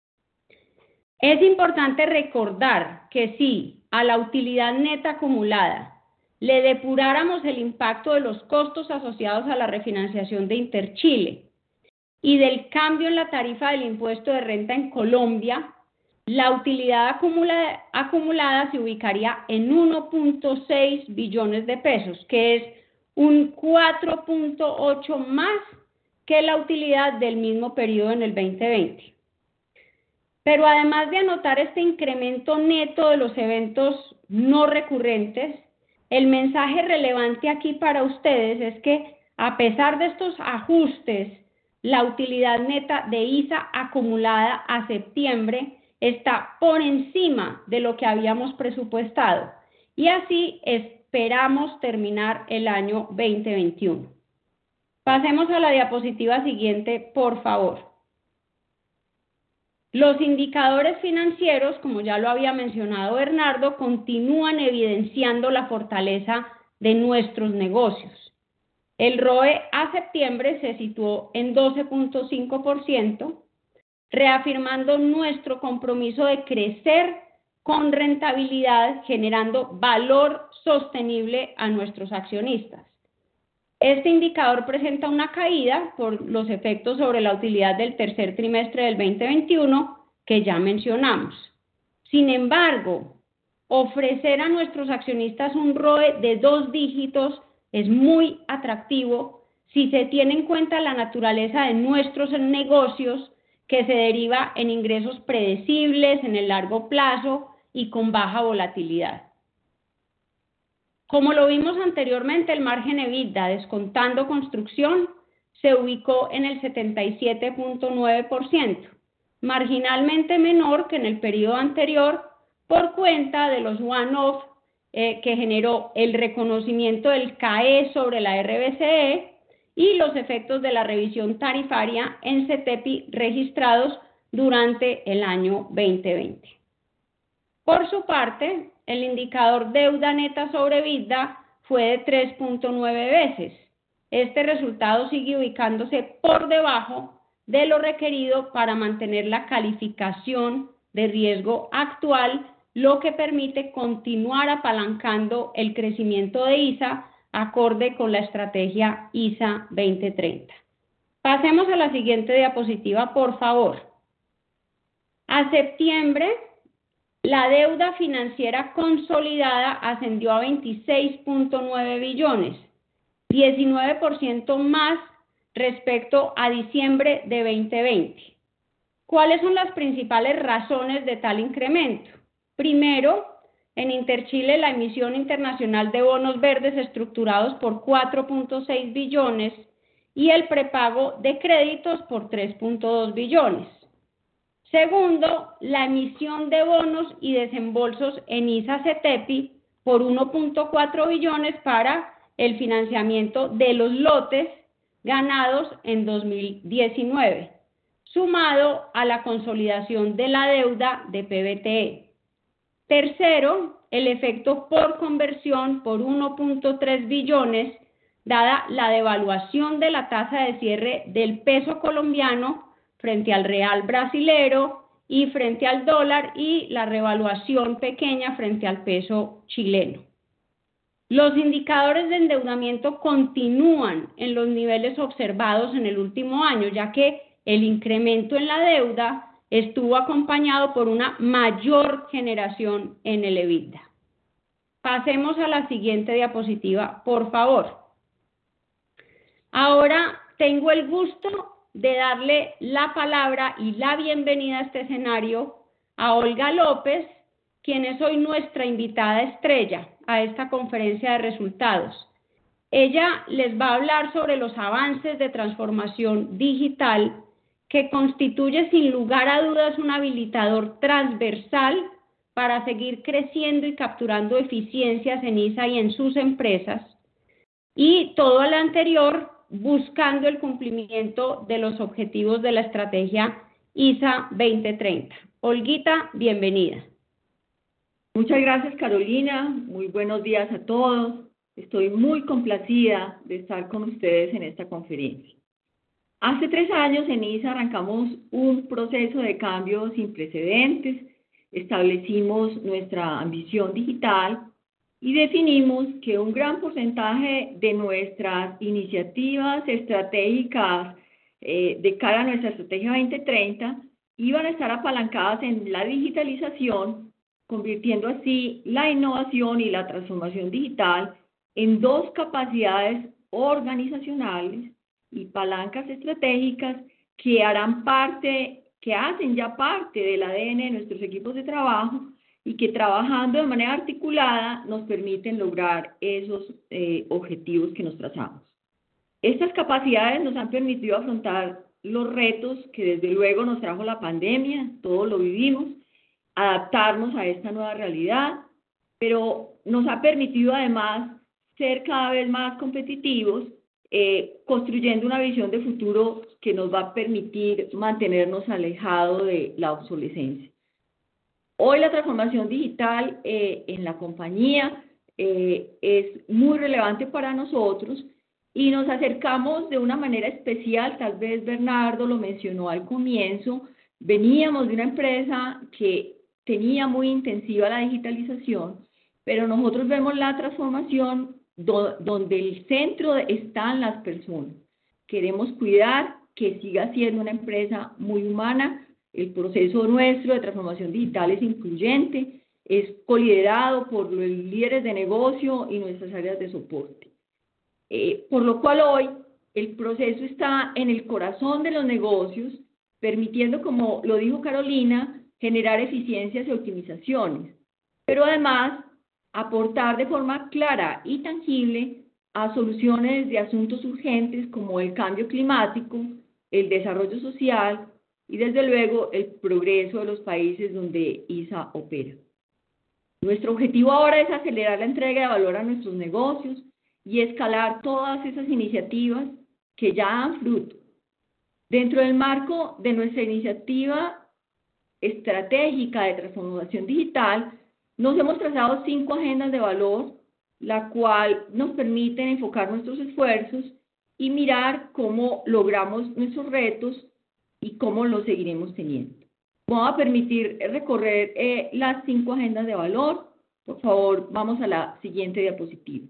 Es importante recordar que si a la utilidad neta acumulada le depuráramos el impacto de los costos asociados a la refinanciación de Interchile y del cambio en la tarifa del impuesto de renta en Colombia, la utilidad acumulada, acumulada se ubicaría en uno punto seis billones de pesos, que es un cuatro punto ocho más que la utilidad del mismo periodo en el veinte veinte. Pero además de anotar este incremento neto de los eventos no recurrentes, el mensaje relevante aquí para ustedes es que a pesar de estos ajustes, la utilidad neta de I S A acumulada a septiembre está por encima de lo que habíamos presupuestado y así esperamos terminar el año veinte veintiuno. Pasemos a la diapositiva siguiente, por favor. Los indicadores financieros, como ya lo había mencionado Bernardo, continúan evidenciando la fortaleza de nuestros negocios. El R O E a septiembre se situó en doce punto cinco por ciento, reafirmando nuestro compromiso de crecer con rentabilidad, generando valor sostenible a nuestros accionistas. Este indicador presenta una caída por los efectos sobre la utilidad del tercer trimestre del veinte veintiuno que ya mencionamos. Sin embargo, ofrecer a nuestros accionistas un R O E de dos dígitos es muy atractivo si se tiene en cuenta la naturaleza de nuestros negocios, que se deriva en ingresos predecibles en el largo plazo y con baja volatilidad. Como lo vimos anteriormente, el margen EBITDA descontando construcción se ubicó en el setenta y siete punto nueve por ciento, marginalmente menor que en el periodo anterior por cuenta de los one-off eh, que generó el reconocimiento del C A E sobre la R B C E y los efectos de la revisión tarifaria en CETEPI registrados durante el año veinte veinte. Por su parte, el indicador deuda neta sobre EBITDA fue de tres punto nueve veces. Este resultado sigue ubicándose por debajo de lo requerido para mantener la calificación de riesgo actual, lo que permite continuar apalancando el crecimiento de I S A acorde con la estrategia I S A veinte treinta. Pasemos a la siguiente diapositiva, por favor. A septiembre, la deuda financiera consolidada ascendió a veintiséis punto nueve billones, diecinueve por ciento más respecto a diciembre de veinte veinte. ¿Cuáles son las principales razones de tal incremento? Primero, en Interchile la emisión internacional de bonos verdes estructurados por cuatro punto seis billones y el prepago de créditos por tres punto dos billones. Segundo, la emisión de bonos y desembolsos en I S A CETEPI por uno punto cuatro billones para el financiamiento de los lotes ganados en dos mil diecinueve, sumado a la consolidación de la deuda de P B T E. Tercero, el efecto por conversión por uno punto tres billones, dada la devaluación de la tasa de cierre del peso colombiano frente al real brasilero y frente al dólar y la revaluación pequeña frente al peso chileno. Los indicadores de endeudamiento continúan en los niveles observados en el último año, ya que el incremento en la deuda estuvo acompañado por una mayor generación en el EBITDA. Pasemos a la siguiente diapositiva, por favor. Ahora tengo el gusto de darle la palabra y la bienvenida a este escenario a Olga López, quien es hoy nuestra invitada estrella a esta conferencia de resultados. Ella les va a hablar sobre los avances de transformación digital que constituye sin lugar a dudas un habilitador transversal para seguir creciendo y capturando eficiencias en I S A y en sus empresas, y todo lo anterior buscando el cumplimiento de los objetivos de la estrategia I S A veinte treinta. Olguita, bienvenida. Muchas gracias, Carolina. Muy buenos días a todos. Estoy muy complacida de estar con ustedes en esta conferencia. Hace tres años en I S A arrancamos un proceso de cambio sin precedentes, establecimos nuestra ambición digital y definimos que un gran porcentaje de nuestras iniciativas estratégicas eh, de cara a nuestra estrategia veinte treinta iban a estar apalancadas en la digitalización, convirtiendo así la innovación y la transformación digital en dos capacidades organizacionales y palancas estratégicas que harán parte, que hacen ya parte del A D N de nuestros equipos de trabajo y que trabajando de manera articulada nos permiten lograr esos eh, objetivos que nos trazamos. Estas capacidades nos han permitido afrontar los retos que desde luego nos trajo la pandemia, todos lo vivimos, adaptarnos a esta nueva realidad, pero nos ha permitido además ser cada vez más competitivos, eh, construyendo una visión de futuro que nos va a permitir mantenernos alejados de la obsolescencia. Hoy la transformación digital eh, en la compañía eh, es muy relevante para nosotros y nos acercamos de una manera especial, tal vez Bernardo lo mencionó al comienzo, veníamos de una empresa que tenía muy intensiva la digitalización, pero nosotros vemos la transformación do, donde el centro están las personas. Queremos cuidar que siga siendo una empresa muy humana. El proceso nuestro de transformación digital es incluyente, es coliderado por los líderes de negocio y nuestras áreas de soporte. Eh, por lo cual hoy el proceso está en el corazón de los negocios, permitiendo, como lo dijo Carolina, generar eficiencias y optimizaciones, pero además aportar de forma clara y tangible a soluciones de asuntos urgentes como el cambio climático, el desarrollo social y desde luego el progreso de los países donde I S A opera. Nuestro objetivo ahora es acelerar la entrega de valor a nuestros negocios y escalar todas esas iniciativas que ya dan fruto. Dentro del marco de nuestra iniciativa estratégica de transformación digital, nos hemos trazado cinco agendas de valor, la cual nos permiten enfocar nuestros esfuerzos y mirar cómo logramos nuestros retos y cómo los seguiremos teniendo. Vamos a permitir recorrer eh, las cinco agendas de valor. Por favor, vamos a la siguiente diapositiva.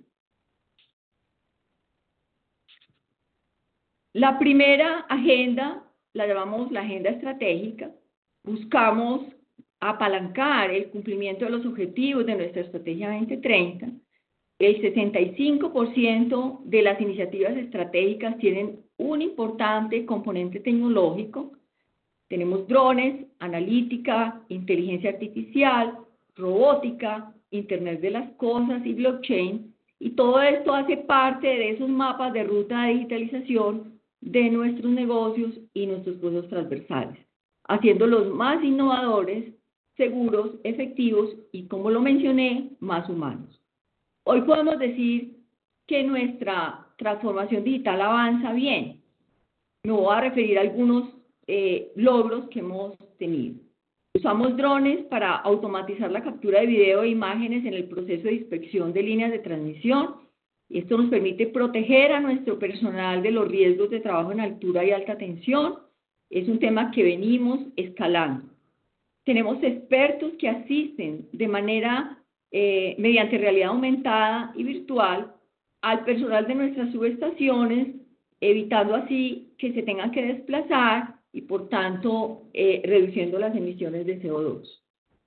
La primera agenda la llamamos la agenda estratégica. Buscamos apalancar el cumplimiento de los objetivos de nuestra estrategia veinte treinta. El sesenta y cinco por ciento de las iniciativas estratégicas tienen un importante componente tecnológico. Tenemos drones, analítica, inteligencia artificial, robótica, Internet de las cosas y blockchain. Y todo esto hace parte de esos mapas de ruta de digitalización de nuestros negocios y nuestros procesos transversales, haciéndolos más innovadores, seguros, efectivos y, como lo mencioné, más humanos. Hoy podemos decir que nuestra transformación digital avanza bien. Me voy a referir a algunos eh, logros que hemos tenido. Usamos drones para automatizar la captura de video e imágenes en el proceso de inspección de líneas de transmisión. Y esto nos permite proteger a nuestro personal de los riesgos de trabajo en altura y alta tensión. Es un tema que venimos escalando. Tenemos expertos que asisten de manera, eh, mediante realidad aumentada y virtual, al personal de nuestras subestaciones, evitando así que se tengan que desplazar y, por tanto, eh, reduciendo las emisiones de C O dos.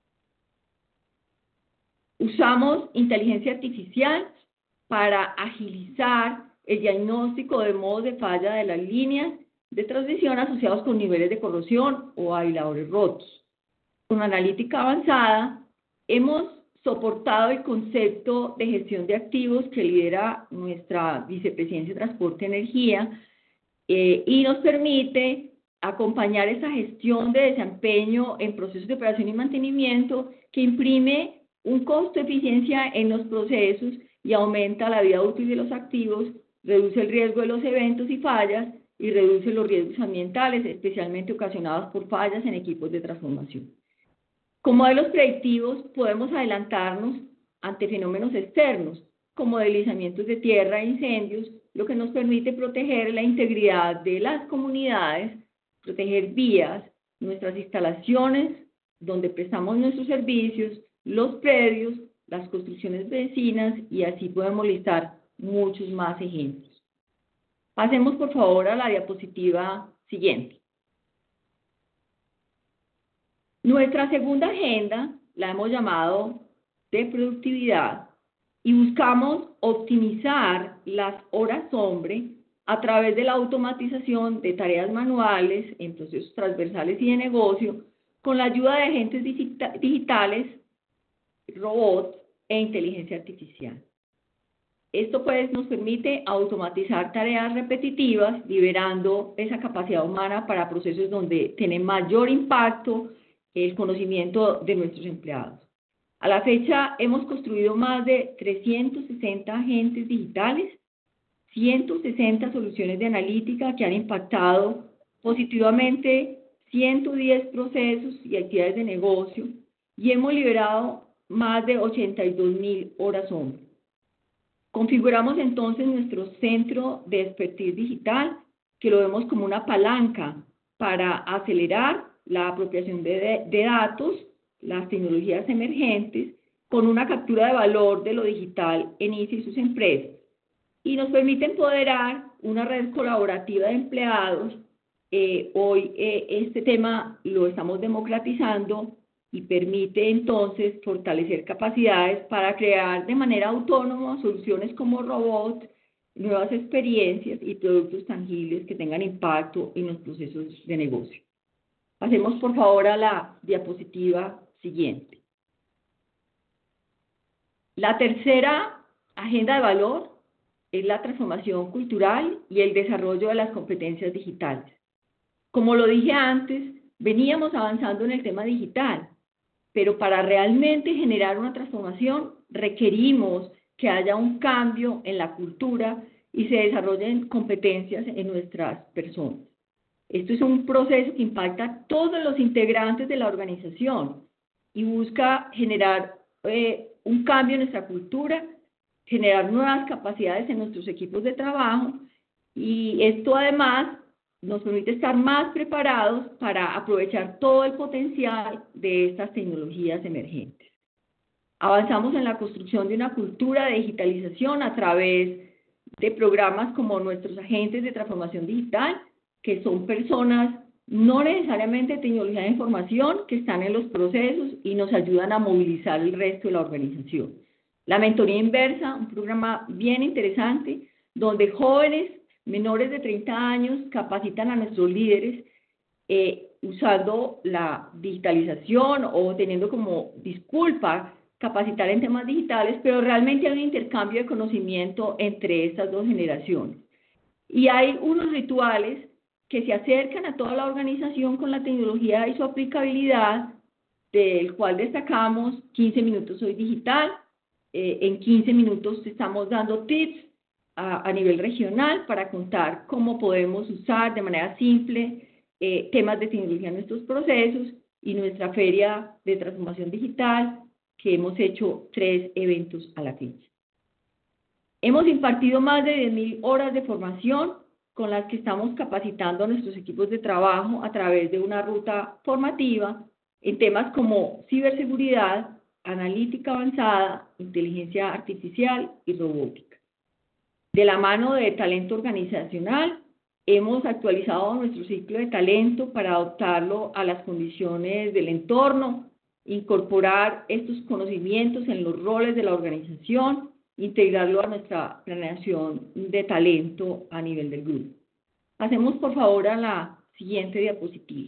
Usamos inteligencia artificial para agilizar el diagnóstico de modos de falla de las líneas de transmisión asociados con niveles de corrosión o aisladores rotos. Con analítica avanzada, hemos soportado el concepto de gestión de activos que lidera nuestra Vicepresidencia de Transporte y Energía eh, y nos permite acompañar esa gestión de desempeño en procesos de operación y mantenimiento que imprime un costo de eficiencia en los procesos y aumenta la vida útil de los activos, reduce el riesgo de los eventos y fallas y reduce los riesgos ambientales, especialmente ocasionados por fallas en equipos de transformación. Con modelos predictivos podemos adelantarnos ante fenómenos externos, como deslizamientos de tierra e incendios, lo que nos permite proteger la integridad de las comunidades, proteger vías, nuestras instalaciones donde prestamos nuestros servicios, los predios, las construcciones vecinas, y así podemos listar muchos más ejemplos. Pasemos por favor a la diapositiva siguiente. Nuestra segunda agenda la hemos llamado de productividad y buscamos optimizar las horas hombre a través de la automatización de tareas manuales en procesos transversales y de negocio con la ayuda de agentes digitales, robots e inteligencia artificial. Esto pues nos permite automatizar tareas repetitivas, liberando esa capacidad humana para procesos donde tiene mayor impacto el conocimiento de nuestros empleados. A la fecha hemos construido más de trescientos sesenta agentes digitales, ciento sesenta soluciones de analítica que han impactado positivamente ciento diez procesos y actividades de negocio y hemos liberado más de ochenta y dos mil horas hombre. Configuramos entonces nuestro centro de expertise digital, que lo vemos como una palanca para acelerar la apropiación de, de datos, las tecnologías emergentes con una captura de valor de lo digital en I S A y sus empresas, y nos permite empoderar una red colaborativa de empleados. Eh, hoy eh, este tema lo estamos democratizando y permite entonces fortalecer capacidades para crear de manera autónoma soluciones como robots, nuevas experiencias y productos tangibles que tengan impacto en los procesos de negocio. Pasemos por favor a la diapositiva siguiente. La tercera agenda de valor es la transformación cultural y el desarrollo de las competencias digitales. Como lo dije antes, veníamos avanzando en el tema digital, pero para realmente generar una transformación requerimos que haya un cambio en la cultura y se desarrollen competencias en nuestras personas. Esto es un proceso que impacta a todos los integrantes de la organización y busca generar eh, un cambio en nuestra cultura, generar nuevas capacidades en nuestros equipos de trabajo, y esto además nos permite estar más preparados para aprovechar todo el potencial de estas tecnologías emergentes. Avanzamos en la construcción de una cultura de digitalización a través de programas como nuestros agentes de transformación digital, que son personas no necesariamente de tecnología de información, que están en los procesos y nos ayudan a movilizar el resto de la organización. La mentoría inversa, un programa bien interesante, donde jóvenes menores de treinta años capacitan a nuestros líderes eh, usando la digitalización o teniendo como disculpa capacitar en temas digitales, pero realmente hay un intercambio de conocimiento entre estas dos generaciones. Y hay unos rituales que se acercan a toda la organización con la tecnología y su aplicabilidad, del cual destacamos quince minutos hoy digital. Eh, en quince minutos estamos dando tips a, a nivel regional para contar cómo podemos usar de manera simple eh, temas de tecnología en nuestros procesos, y nuestra feria de transformación digital, que hemos hecho tres eventos a la fecha. Hemos impartido más de diez mil horas de formación con las que estamos capacitando a nuestros equipos de trabajo a través de una ruta formativa en temas como ciberseguridad, analítica avanzada, inteligencia artificial y robótica. De la mano de talento organizacional, hemos actualizado nuestro ciclo de talento para adaptarlo a las condiciones del entorno, incorporar estos conocimientos en los roles de la organización, integrarlo a nuestra planeación de talento a nivel del grupo. Pasemos por favor a la siguiente diapositiva.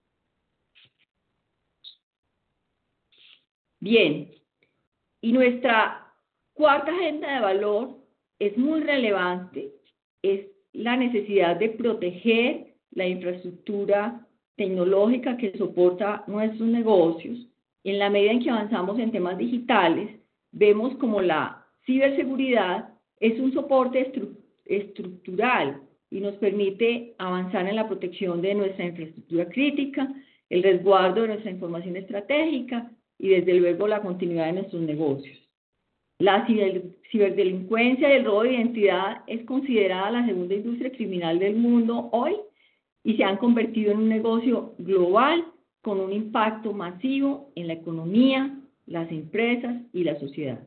Bien, y nuestra cuarta agenda de valor es muy relevante, es la necesidad de proteger la infraestructura tecnológica que soporta nuestros negocios. En la medida en que avanzamos en temas digitales, vemos como la ciberseguridad es un soporte estru estructural y nos permite avanzar en la protección de nuestra infraestructura crítica, el resguardo de nuestra información estratégica y desde luego la continuidad de nuestros negocios. La ciber ciberdelincuencia y el robo de identidad es considerada la segunda industria criminal del mundo hoy y se han convertido en un negocio global con un impacto masivo en la economía, las empresas y la sociedad.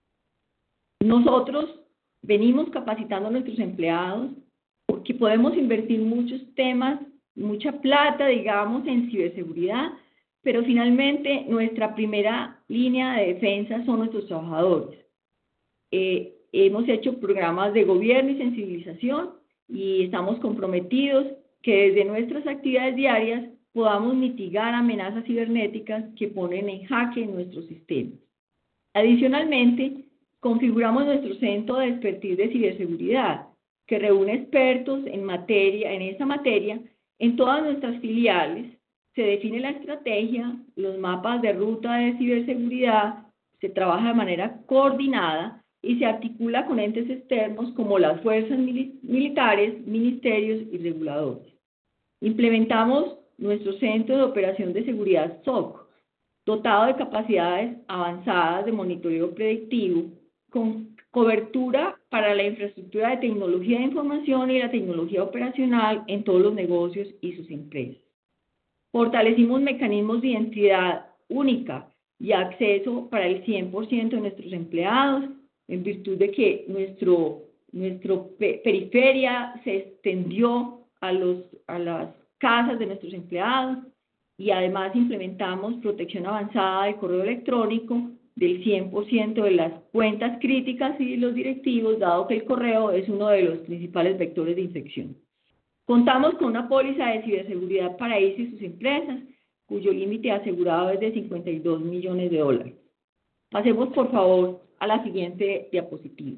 Nosotros venimos capacitando a nuestros empleados porque podemos invertir muchos temas, mucha plata, digamos, en ciberseguridad, pero finalmente nuestra primera línea de defensa son nuestros trabajadores. Eh, hemos hecho programas de gobierno y sensibilización y estamos comprometidos que desde nuestras actividades diarias podamos mitigar amenazas cibernéticas que ponen en jaque nuestros sistemas. Adicionalmente, configuramos nuestro centro de expertise de ciberseguridad, que reúne expertos en materia, en esta materia, en todas nuestras filiales. Se define la estrategia, los mapas de ruta de ciberseguridad, se trabaja de manera coordinada y se articula con entes externos como las fuerzas mil militares, ministerios y reguladores. Implementamos nuestro Centro de Operación de Seguridad S O C, dotado de capacidades avanzadas de monitoreo predictivo, con cobertura para la infraestructura de tecnología de información y la tecnología operacional en todos los negocios y sus empresas. Fortalecimos mecanismos de identidad única y acceso para el cien por ciento de nuestros empleados, en virtud de que nuestro, nuestro pe periferia se extendió a, los, a las casas de nuestros empleados, y además implementamos protección avanzada de correo electrónico del cien por ciento de las cuentas críticas y los directivos, dado que el correo es uno de los principales vectores de infección. Contamos con una póliza de ciberseguridad para I C E y sus empresas, cuyo límite asegurado es de cincuenta y dos millones de dólares. Pasemos, por favor, a la siguiente diapositiva.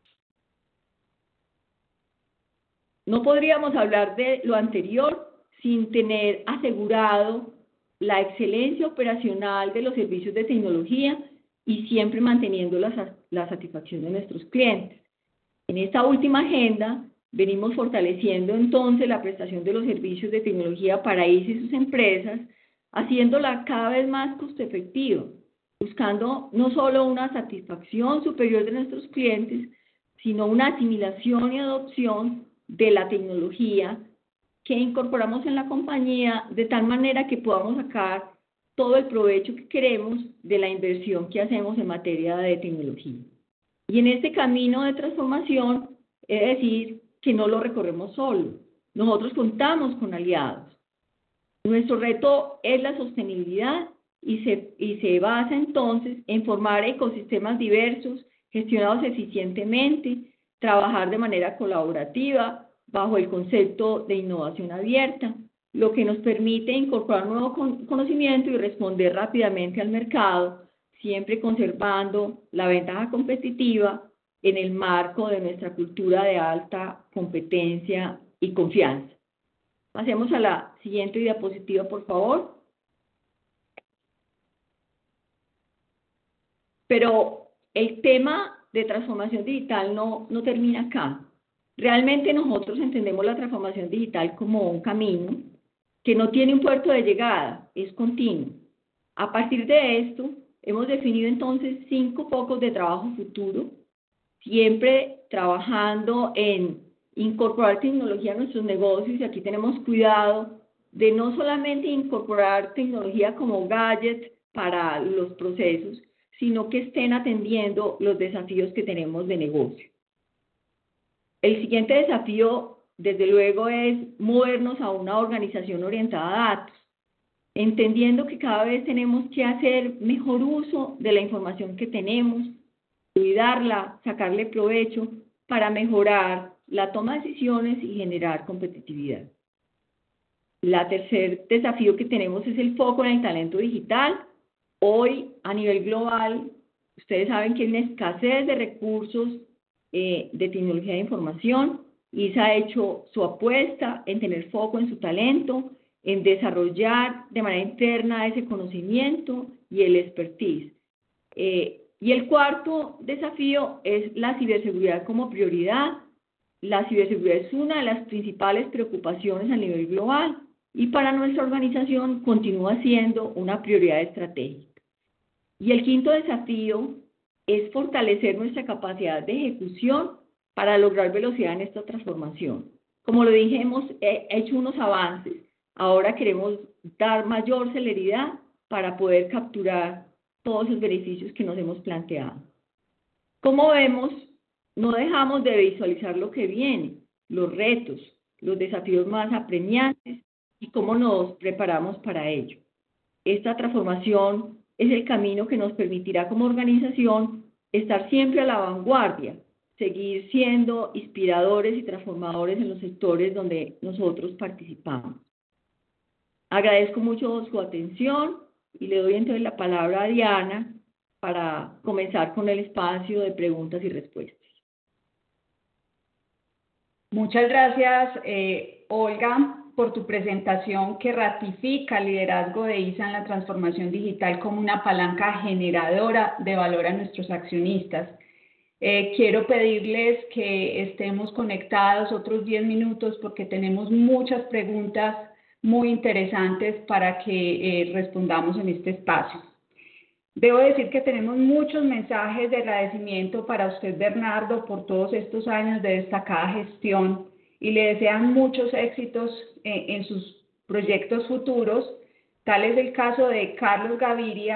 No podríamos hablar de lo anterior sin tener asegurado la excelencia operacional de los servicios de tecnología y siempre manteniendo la, la satisfacción de nuestros clientes. En esta última agenda venimos fortaleciendo entonces la prestación de los servicios de tecnología para I C E y sus empresas, haciéndola cada vez más costo efectiva, buscando no solo una satisfacción superior de nuestros clientes, sino una asimilación y adopción de la tecnología que incorporamos en la compañía de tal manera que podamos sacar todo el provecho que queremos de la inversión que hacemos en materia de tecnología. Y en este camino de transformación, es decir, que no lo recorremos solo. Nosotros contamos con aliados. Nuestro reto es la sostenibilidad y se, y se basa entonces en formar ecosistemas diversos, gestionados eficientemente, trabajar de manera colaborativa, bajo el concepto de innovación abierta, lo que nos permite incorporar nuevo conocimiento y responder rápidamente al mercado, siempre conservando la ventaja competitiva en el marco de nuestra cultura de alta competencia y confianza. Pasemos a la siguiente diapositiva, por favor. Pero el tema de transformación digital no, no termina acá. Realmente nosotros entendemos la transformación digital como un camino que no tiene un puerto de llegada, es continuo. A partir de esto, hemos definido entonces cinco focos de trabajo futuro, siempre trabajando en incorporar tecnología a nuestros negocios, y aquí tenemos cuidado de no solamente incorporar tecnología como gadget para los procesos, sino que estén atendiendo los desafíos que tenemos de negocio. El siguiente desafío, desde luego, es movernos a una organización orientada a datos, entendiendo que cada vez tenemos que hacer mejor uso de la información que tenemos, cuidarla, sacarle provecho para mejorar la toma de decisiones y generar competitividad. El tercer desafío que tenemos es el foco en el talento digital. Hoy, a nivel global, ustedes saben que hay una escasez de recursos eh, de tecnología de información, y se ha hecho su apuesta en tener foco en su talento, en desarrollar de manera interna ese conocimiento y el expertise. Eh, y el cuarto desafío es la ciberseguridad como prioridad. La ciberseguridad es una de las principales preocupaciones a nivel global y para nuestra organización continúa siendo una prioridad estratégica. Y el quinto desafío es fortalecer nuestra capacidad de ejecución para lograr velocidad en esta transformación. Como lo dije, hemos hecho unos avances. Ahora queremos dar mayor celeridad para poder capturar todos los beneficios que nos hemos planteado. Como vemos, no dejamos de visualizar lo que viene, los retos, los desafíos más apremiantes y cómo nos preparamos para ello. Esta transformación es el camino que nos permitirá como organización estar siempre a la vanguardia, seguir siendo inspiradores y transformadores en los sectores donde nosotros participamos. Agradezco mucho su atención y le doy entonces la palabra a Diana para comenzar con el espacio de preguntas y respuestas. Muchas gracias, eh, Olga, por tu presentación que ratifica el liderazgo de I S A en la transformación digital como una palanca generadora de valor a nuestros accionistas. Eh, quiero pedirles que estemos conectados otros diez minutos porque tenemos muchas preguntas muy interesantes para que eh, respondamos en este espacio. Debo decir que tenemos muchos mensajes de agradecimiento para usted, Bernardo, por todos estos años de destacada gestión y le desean muchos éxitos en, en sus proyectos futuros. Tal es el caso de Carlos Gaviria,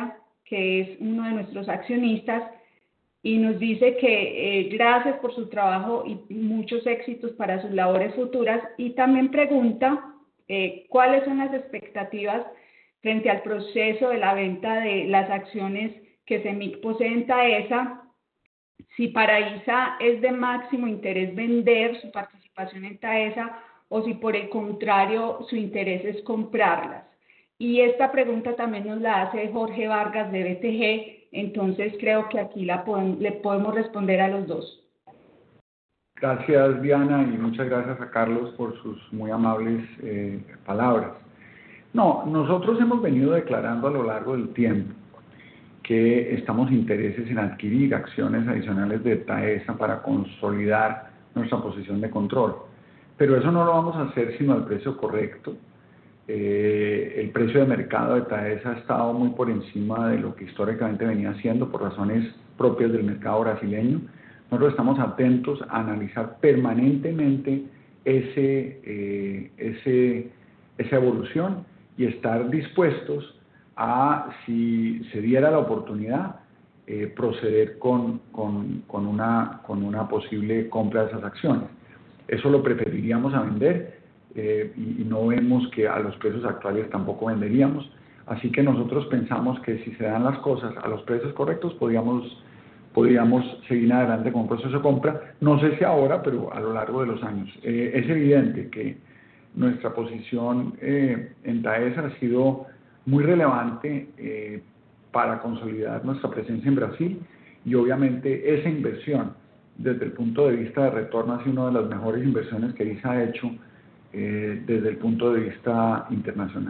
que es uno de nuestros accionistas, y nos dice que eh, gracias por su trabajo y muchos éxitos para sus labores futuras, y también pregunta eh, cuáles son las expectativas frente al proceso de la venta de las acciones que CEMIC posee en Taesa, si para I S A es de máximo interés vender su participación en Taesa o si por el contrario su interés es comprarlas. Y esta pregunta también nos la hace Jorge Vargas de B T G, entonces creo que aquí la podemos, le podemos responder a los dos. Gracias, Diana, y muchas gracias a Carlos por sus muy amables eh, palabras. No, nosotros hemos venido declarando a lo largo del tiempo que estamos intereses en adquirir acciones adicionales de Taesa para consolidar nuestra posición de control. Pero eso no lo vamos a hacer sino al precio correcto. Eh, el precio de mercado de Taesa ha estado muy por encima de lo que históricamente venía haciendo por razones propias del mercado brasileño. Nosotros estamos atentos a analizar permanentemente ese, eh, ese, esa evolución y estar dispuestos a, si se diera la oportunidad, eh, proceder con, con, con, una, con una posible compra de esas acciones. Eso lo preferiríamos a vender eh, y, y no vemos que a los precios actuales tampoco venderíamos. Así que nosotros pensamos que si se dan las cosas a los precios correctos, podríamos, podríamos seguir adelante con un proceso de compra. No sé si ahora, pero a lo largo de los años. Eh, es evidente que nuestra posición eh, en Taesa ha sido muy relevante eh, para consolidar nuestra presencia en Brasil y obviamente esa inversión desde el punto de vista de retorno ha sido una de las mejores inversiones que I S A ha hecho eh, desde el punto de vista internacional.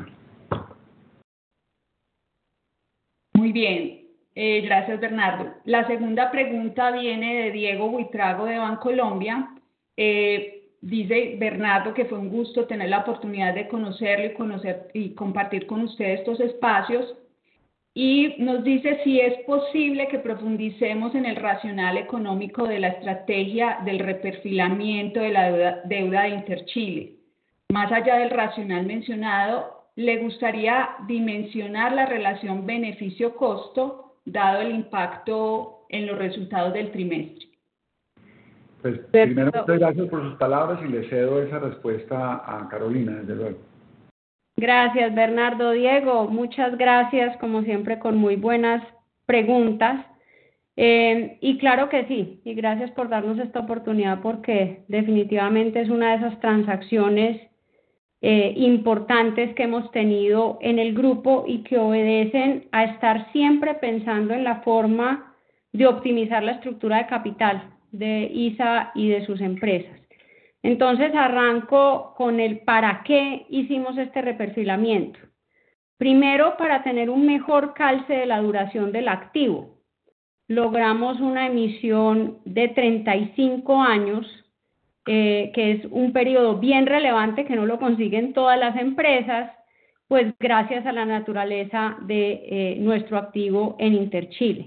Muy bien, eh, gracias Bernardo. La segunda pregunta viene de Diego Buitrago de Bancolombia. Eh, Dice Bernardo que fue un gusto tener la oportunidad de conocerlo y, conocer, y compartir con ustedes estos espacios. Y nos dice si es posible que profundicemos en el racional económico de la estrategia del reperfilamiento de la deuda, deuda de Interchile. Más allá del racional mencionado, le gustaría dimensionar la relación beneficio-costo dado el impacto en los resultados del trimestre. Pues primero, muchas gracias por sus palabras y le cedo esa respuesta a Carolina, desde luego. Gracias, Bernardo. Diego, muchas gracias, como siempre, con muy buenas preguntas. Eh, y claro que sí, y gracias por darnos esta oportunidad porque definitivamente es una de esas transacciones eh, importantes que hemos tenido en el grupo y que obedecen a estar siempre pensando en la forma de optimizar la estructura de capital de I S A y de sus empresas. Entonces arranco con el para qué hicimos este reperfilamiento. Primero, para tener un mejor calce de la duración del activo. Logramos una emisión de treinta y cinco años, eh, que es un periodo bien relevante que no lo consiguen todas las empresas, pues gracias a la naturaleza de eh, nuestro activo en Interchile.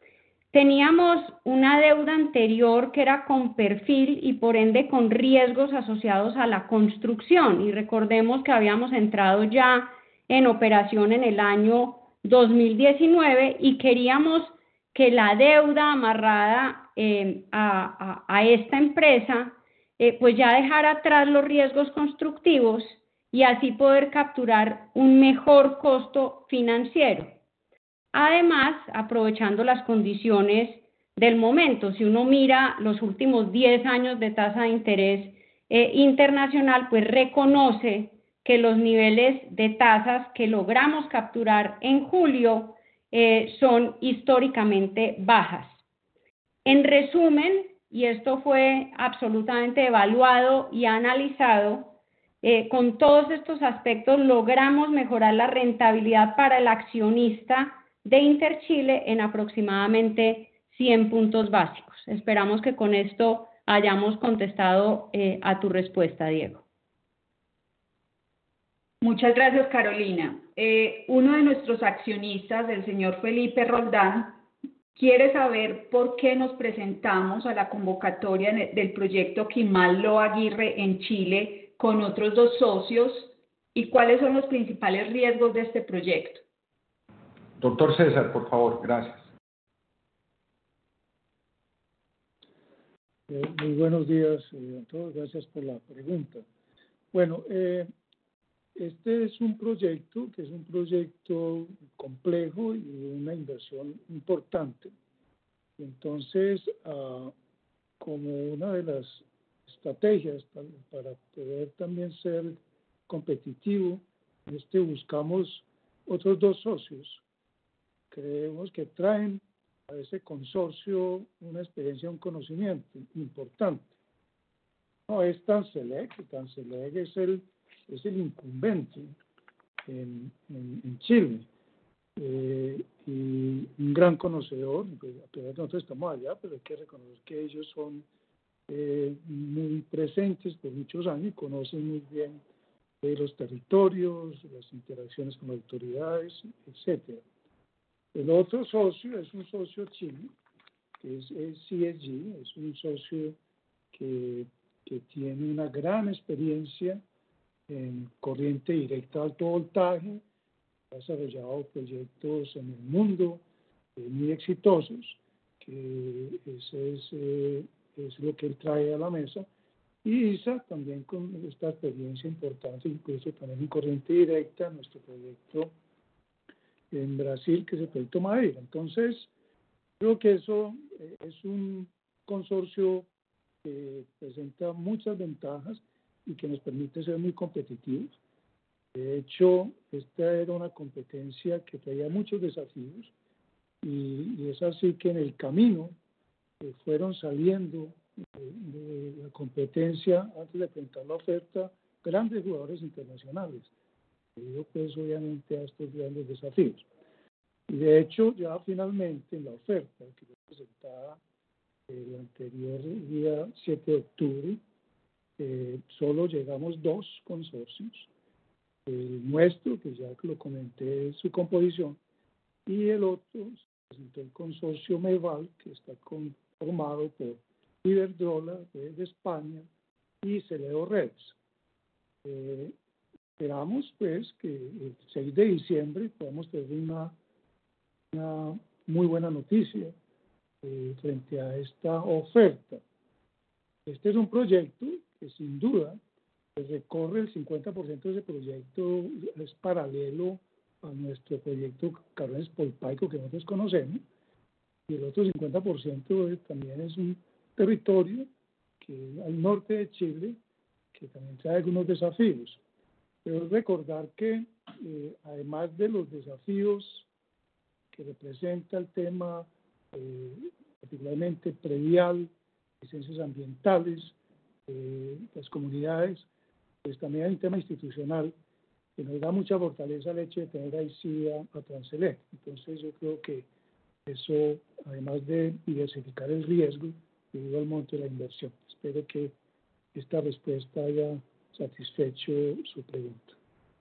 Teníamos una deuda anterior que era con perfil y por ende con riesgos asociados a la construcción. Y recordemos que habíamos entrado ya en operación en el año dos mil diecinueve y queríamos que la deuda amarrada eh, a, a, a esta empresa eh, pues ya dejara atrás los riesgos constructivos y así poder capturar un mejor costo financiero. Además, aprovechando las condiciones del momento, si uno mira los últimos diez años de tasa de interés eh, internacional, pues reconoce que los niveles de tasas que logramos capturar en julio eh, son históricamente bajas. En resumen, y esto fue absolutamente evaluado y analizado, eh, con todos estos aspectos logramos mejorar la rentabilidad para el accionista de Interchile en aproximadamente cien puntos básicos. Esperamos que con esto hayamos contestado eh, a tu respuesta, Diego. Muchas gracias, Carolina. Eh, uno de nuestros accionistas, el señor Felipe Roldán, quiere saber por qué nos presentamos a la convocatoria del proyecto Quimal-Lo Aguirre en Chile con otros dos socios y cuáles son los principales riesgos de este proyecto. Doctor César, por favor, gracias. Eh, muy buenos días eh, a todos, gracias por la pregunta. Bueno, eh, este es un proyecto que es un proyecto complejo y una inversión importante. Entonces, uh, como una de las estrategias para, para poder también ser competitivo, este, buscamos otros dos socios. Creemos que traen a ese consorcio una experiencia, un conocimiento importante. No es Tanselec, Tanselec es el, es el incumbente en, en, en Chile eh, y un gran conocedor, pues, a pesar de que nosotros estamos allá, pero hay que reconocer que ellos son eh, muy presentes por muchos años y conocen muy bien eh, los territorios, las interacciones con las autoridades, etcétera. El otro socio es un socio chino, que es, es C S G, es un socio que, que tiene una gran experiencia en corriente directa de alto voltaje, ha desarrollado proyectos en el mundo eh, muy exitosos, que ese es, eh, es lo que él trae a la mesa. Y I S A también con esta experiencia importante, incluso también en corriente directa, nuestro proyecto en Brasil, que es el proyecto Madeira. Entonces, creo que eso eh, es un consorcio que presenta muchas ventajas y que nos permite ser muy competitivos. De hecho, esta era una competencia que traía muchos desafíos y, y es así que en el camino eh, fueron saliendo de, de la competencia, antes de presentar la oferta, grandes jugadores internacionales, debido pues obviamente a estos grandes desafíos. Y de hecho, ya finalmente en la oferta que fue presentada el anterior día siete de octubre, eh, solo llegamos dos consorcios, el nuestro, que ya lo comenté su composición, y el otro se presentó el consorcio Meval, que está conformado por Iberdrola de España y Celeo Reds. Eh, esperamos pues que el seis de diciembre podamos tener una, una muy buena noticia eh, frente a esta oferta. Este es un proyecto que sin duda pues, recorre el cincuenta por ciento de ese proyecto, es paralelo a nuestro proyecto Carones Polpaico que nosotros conocemos, y el otro cincuenta por ciento es, también es un territorio que al norte de Chile, que también trae algunos desafíos. Pero recordar que eh, además de los desafíos que representa el tema, eh, particularmente predial, licencias ambientales, eh, las comunidades, pues también hay un tema institucional que nos da mucha fortaleza el hecho de tener ahí sí a, a Transelec. Entonces yo creo que eso, además de diversificar el riesgo debido al monto de la inversión. Espero que esta respuesta haya satisfecho su pregunta.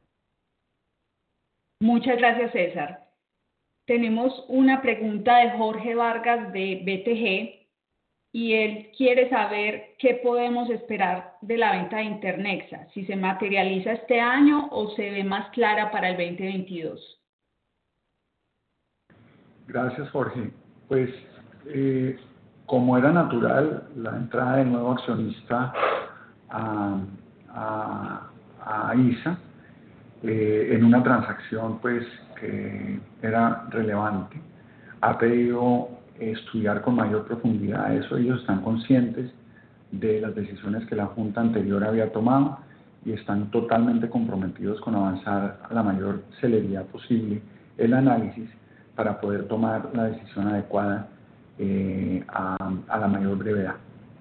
Muchas gracias, César. Tenemos una pregunta de Jorge Vargas de B T G y él quiere saber qué podemos esperar de la venta de Internexa, si se materializa este año o se ve más clara para el veinte veintidós. Gracias, Jorge. Pues, eh, como era natural, la entrada del nuevo accionista a, a, a I S A, eh, en una transacción pues, que era relevante, ha pedido estudiar con mayor profundidad eso. Ellos están conscientes de las decisiones que la Junta anterior había tomado y están totalmente comprometidos con avanzar a la mayor celeridad posible el análisis para poder tomar la decisión adecuada eh, a, a la mayor brevedad.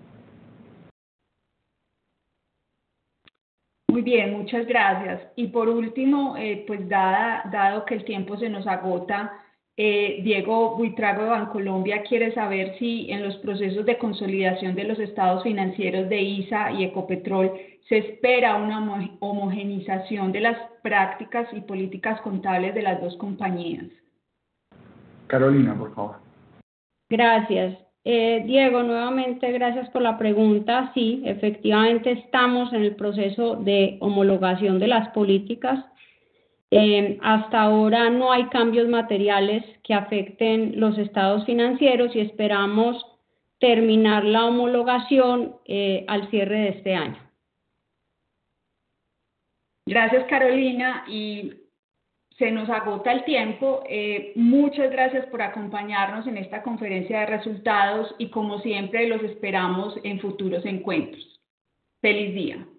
Muy bien, muchas gracias. Y por último, eh, pues dada, dado que el tiempo se nos agota, eh, Diego Buitrago de Bancolombia quiere saber si en los procesos de consolidación de los estados financieros de I S A y Ecopetrol se espera una homogenización de las prácticas y políticas contables de las dos compañías. Carolina, por favor. Gracias. Eh, Diego, nuevamente gracias por la pregunta. Sí, efectivamente estamos en el proceso de homologación de las políticas Eh, hasta ahora no hay cambios materiales que afecten los estados financieros y esperamos terminar la homologación eh, al cierre de este año. Gracias, Carolina, y se nos agota el tiempo. Eh, muchas gracias por acompañarnos en esta conferencia de resultados y como siempre los esperamos en futuros encuentros. Feliz día.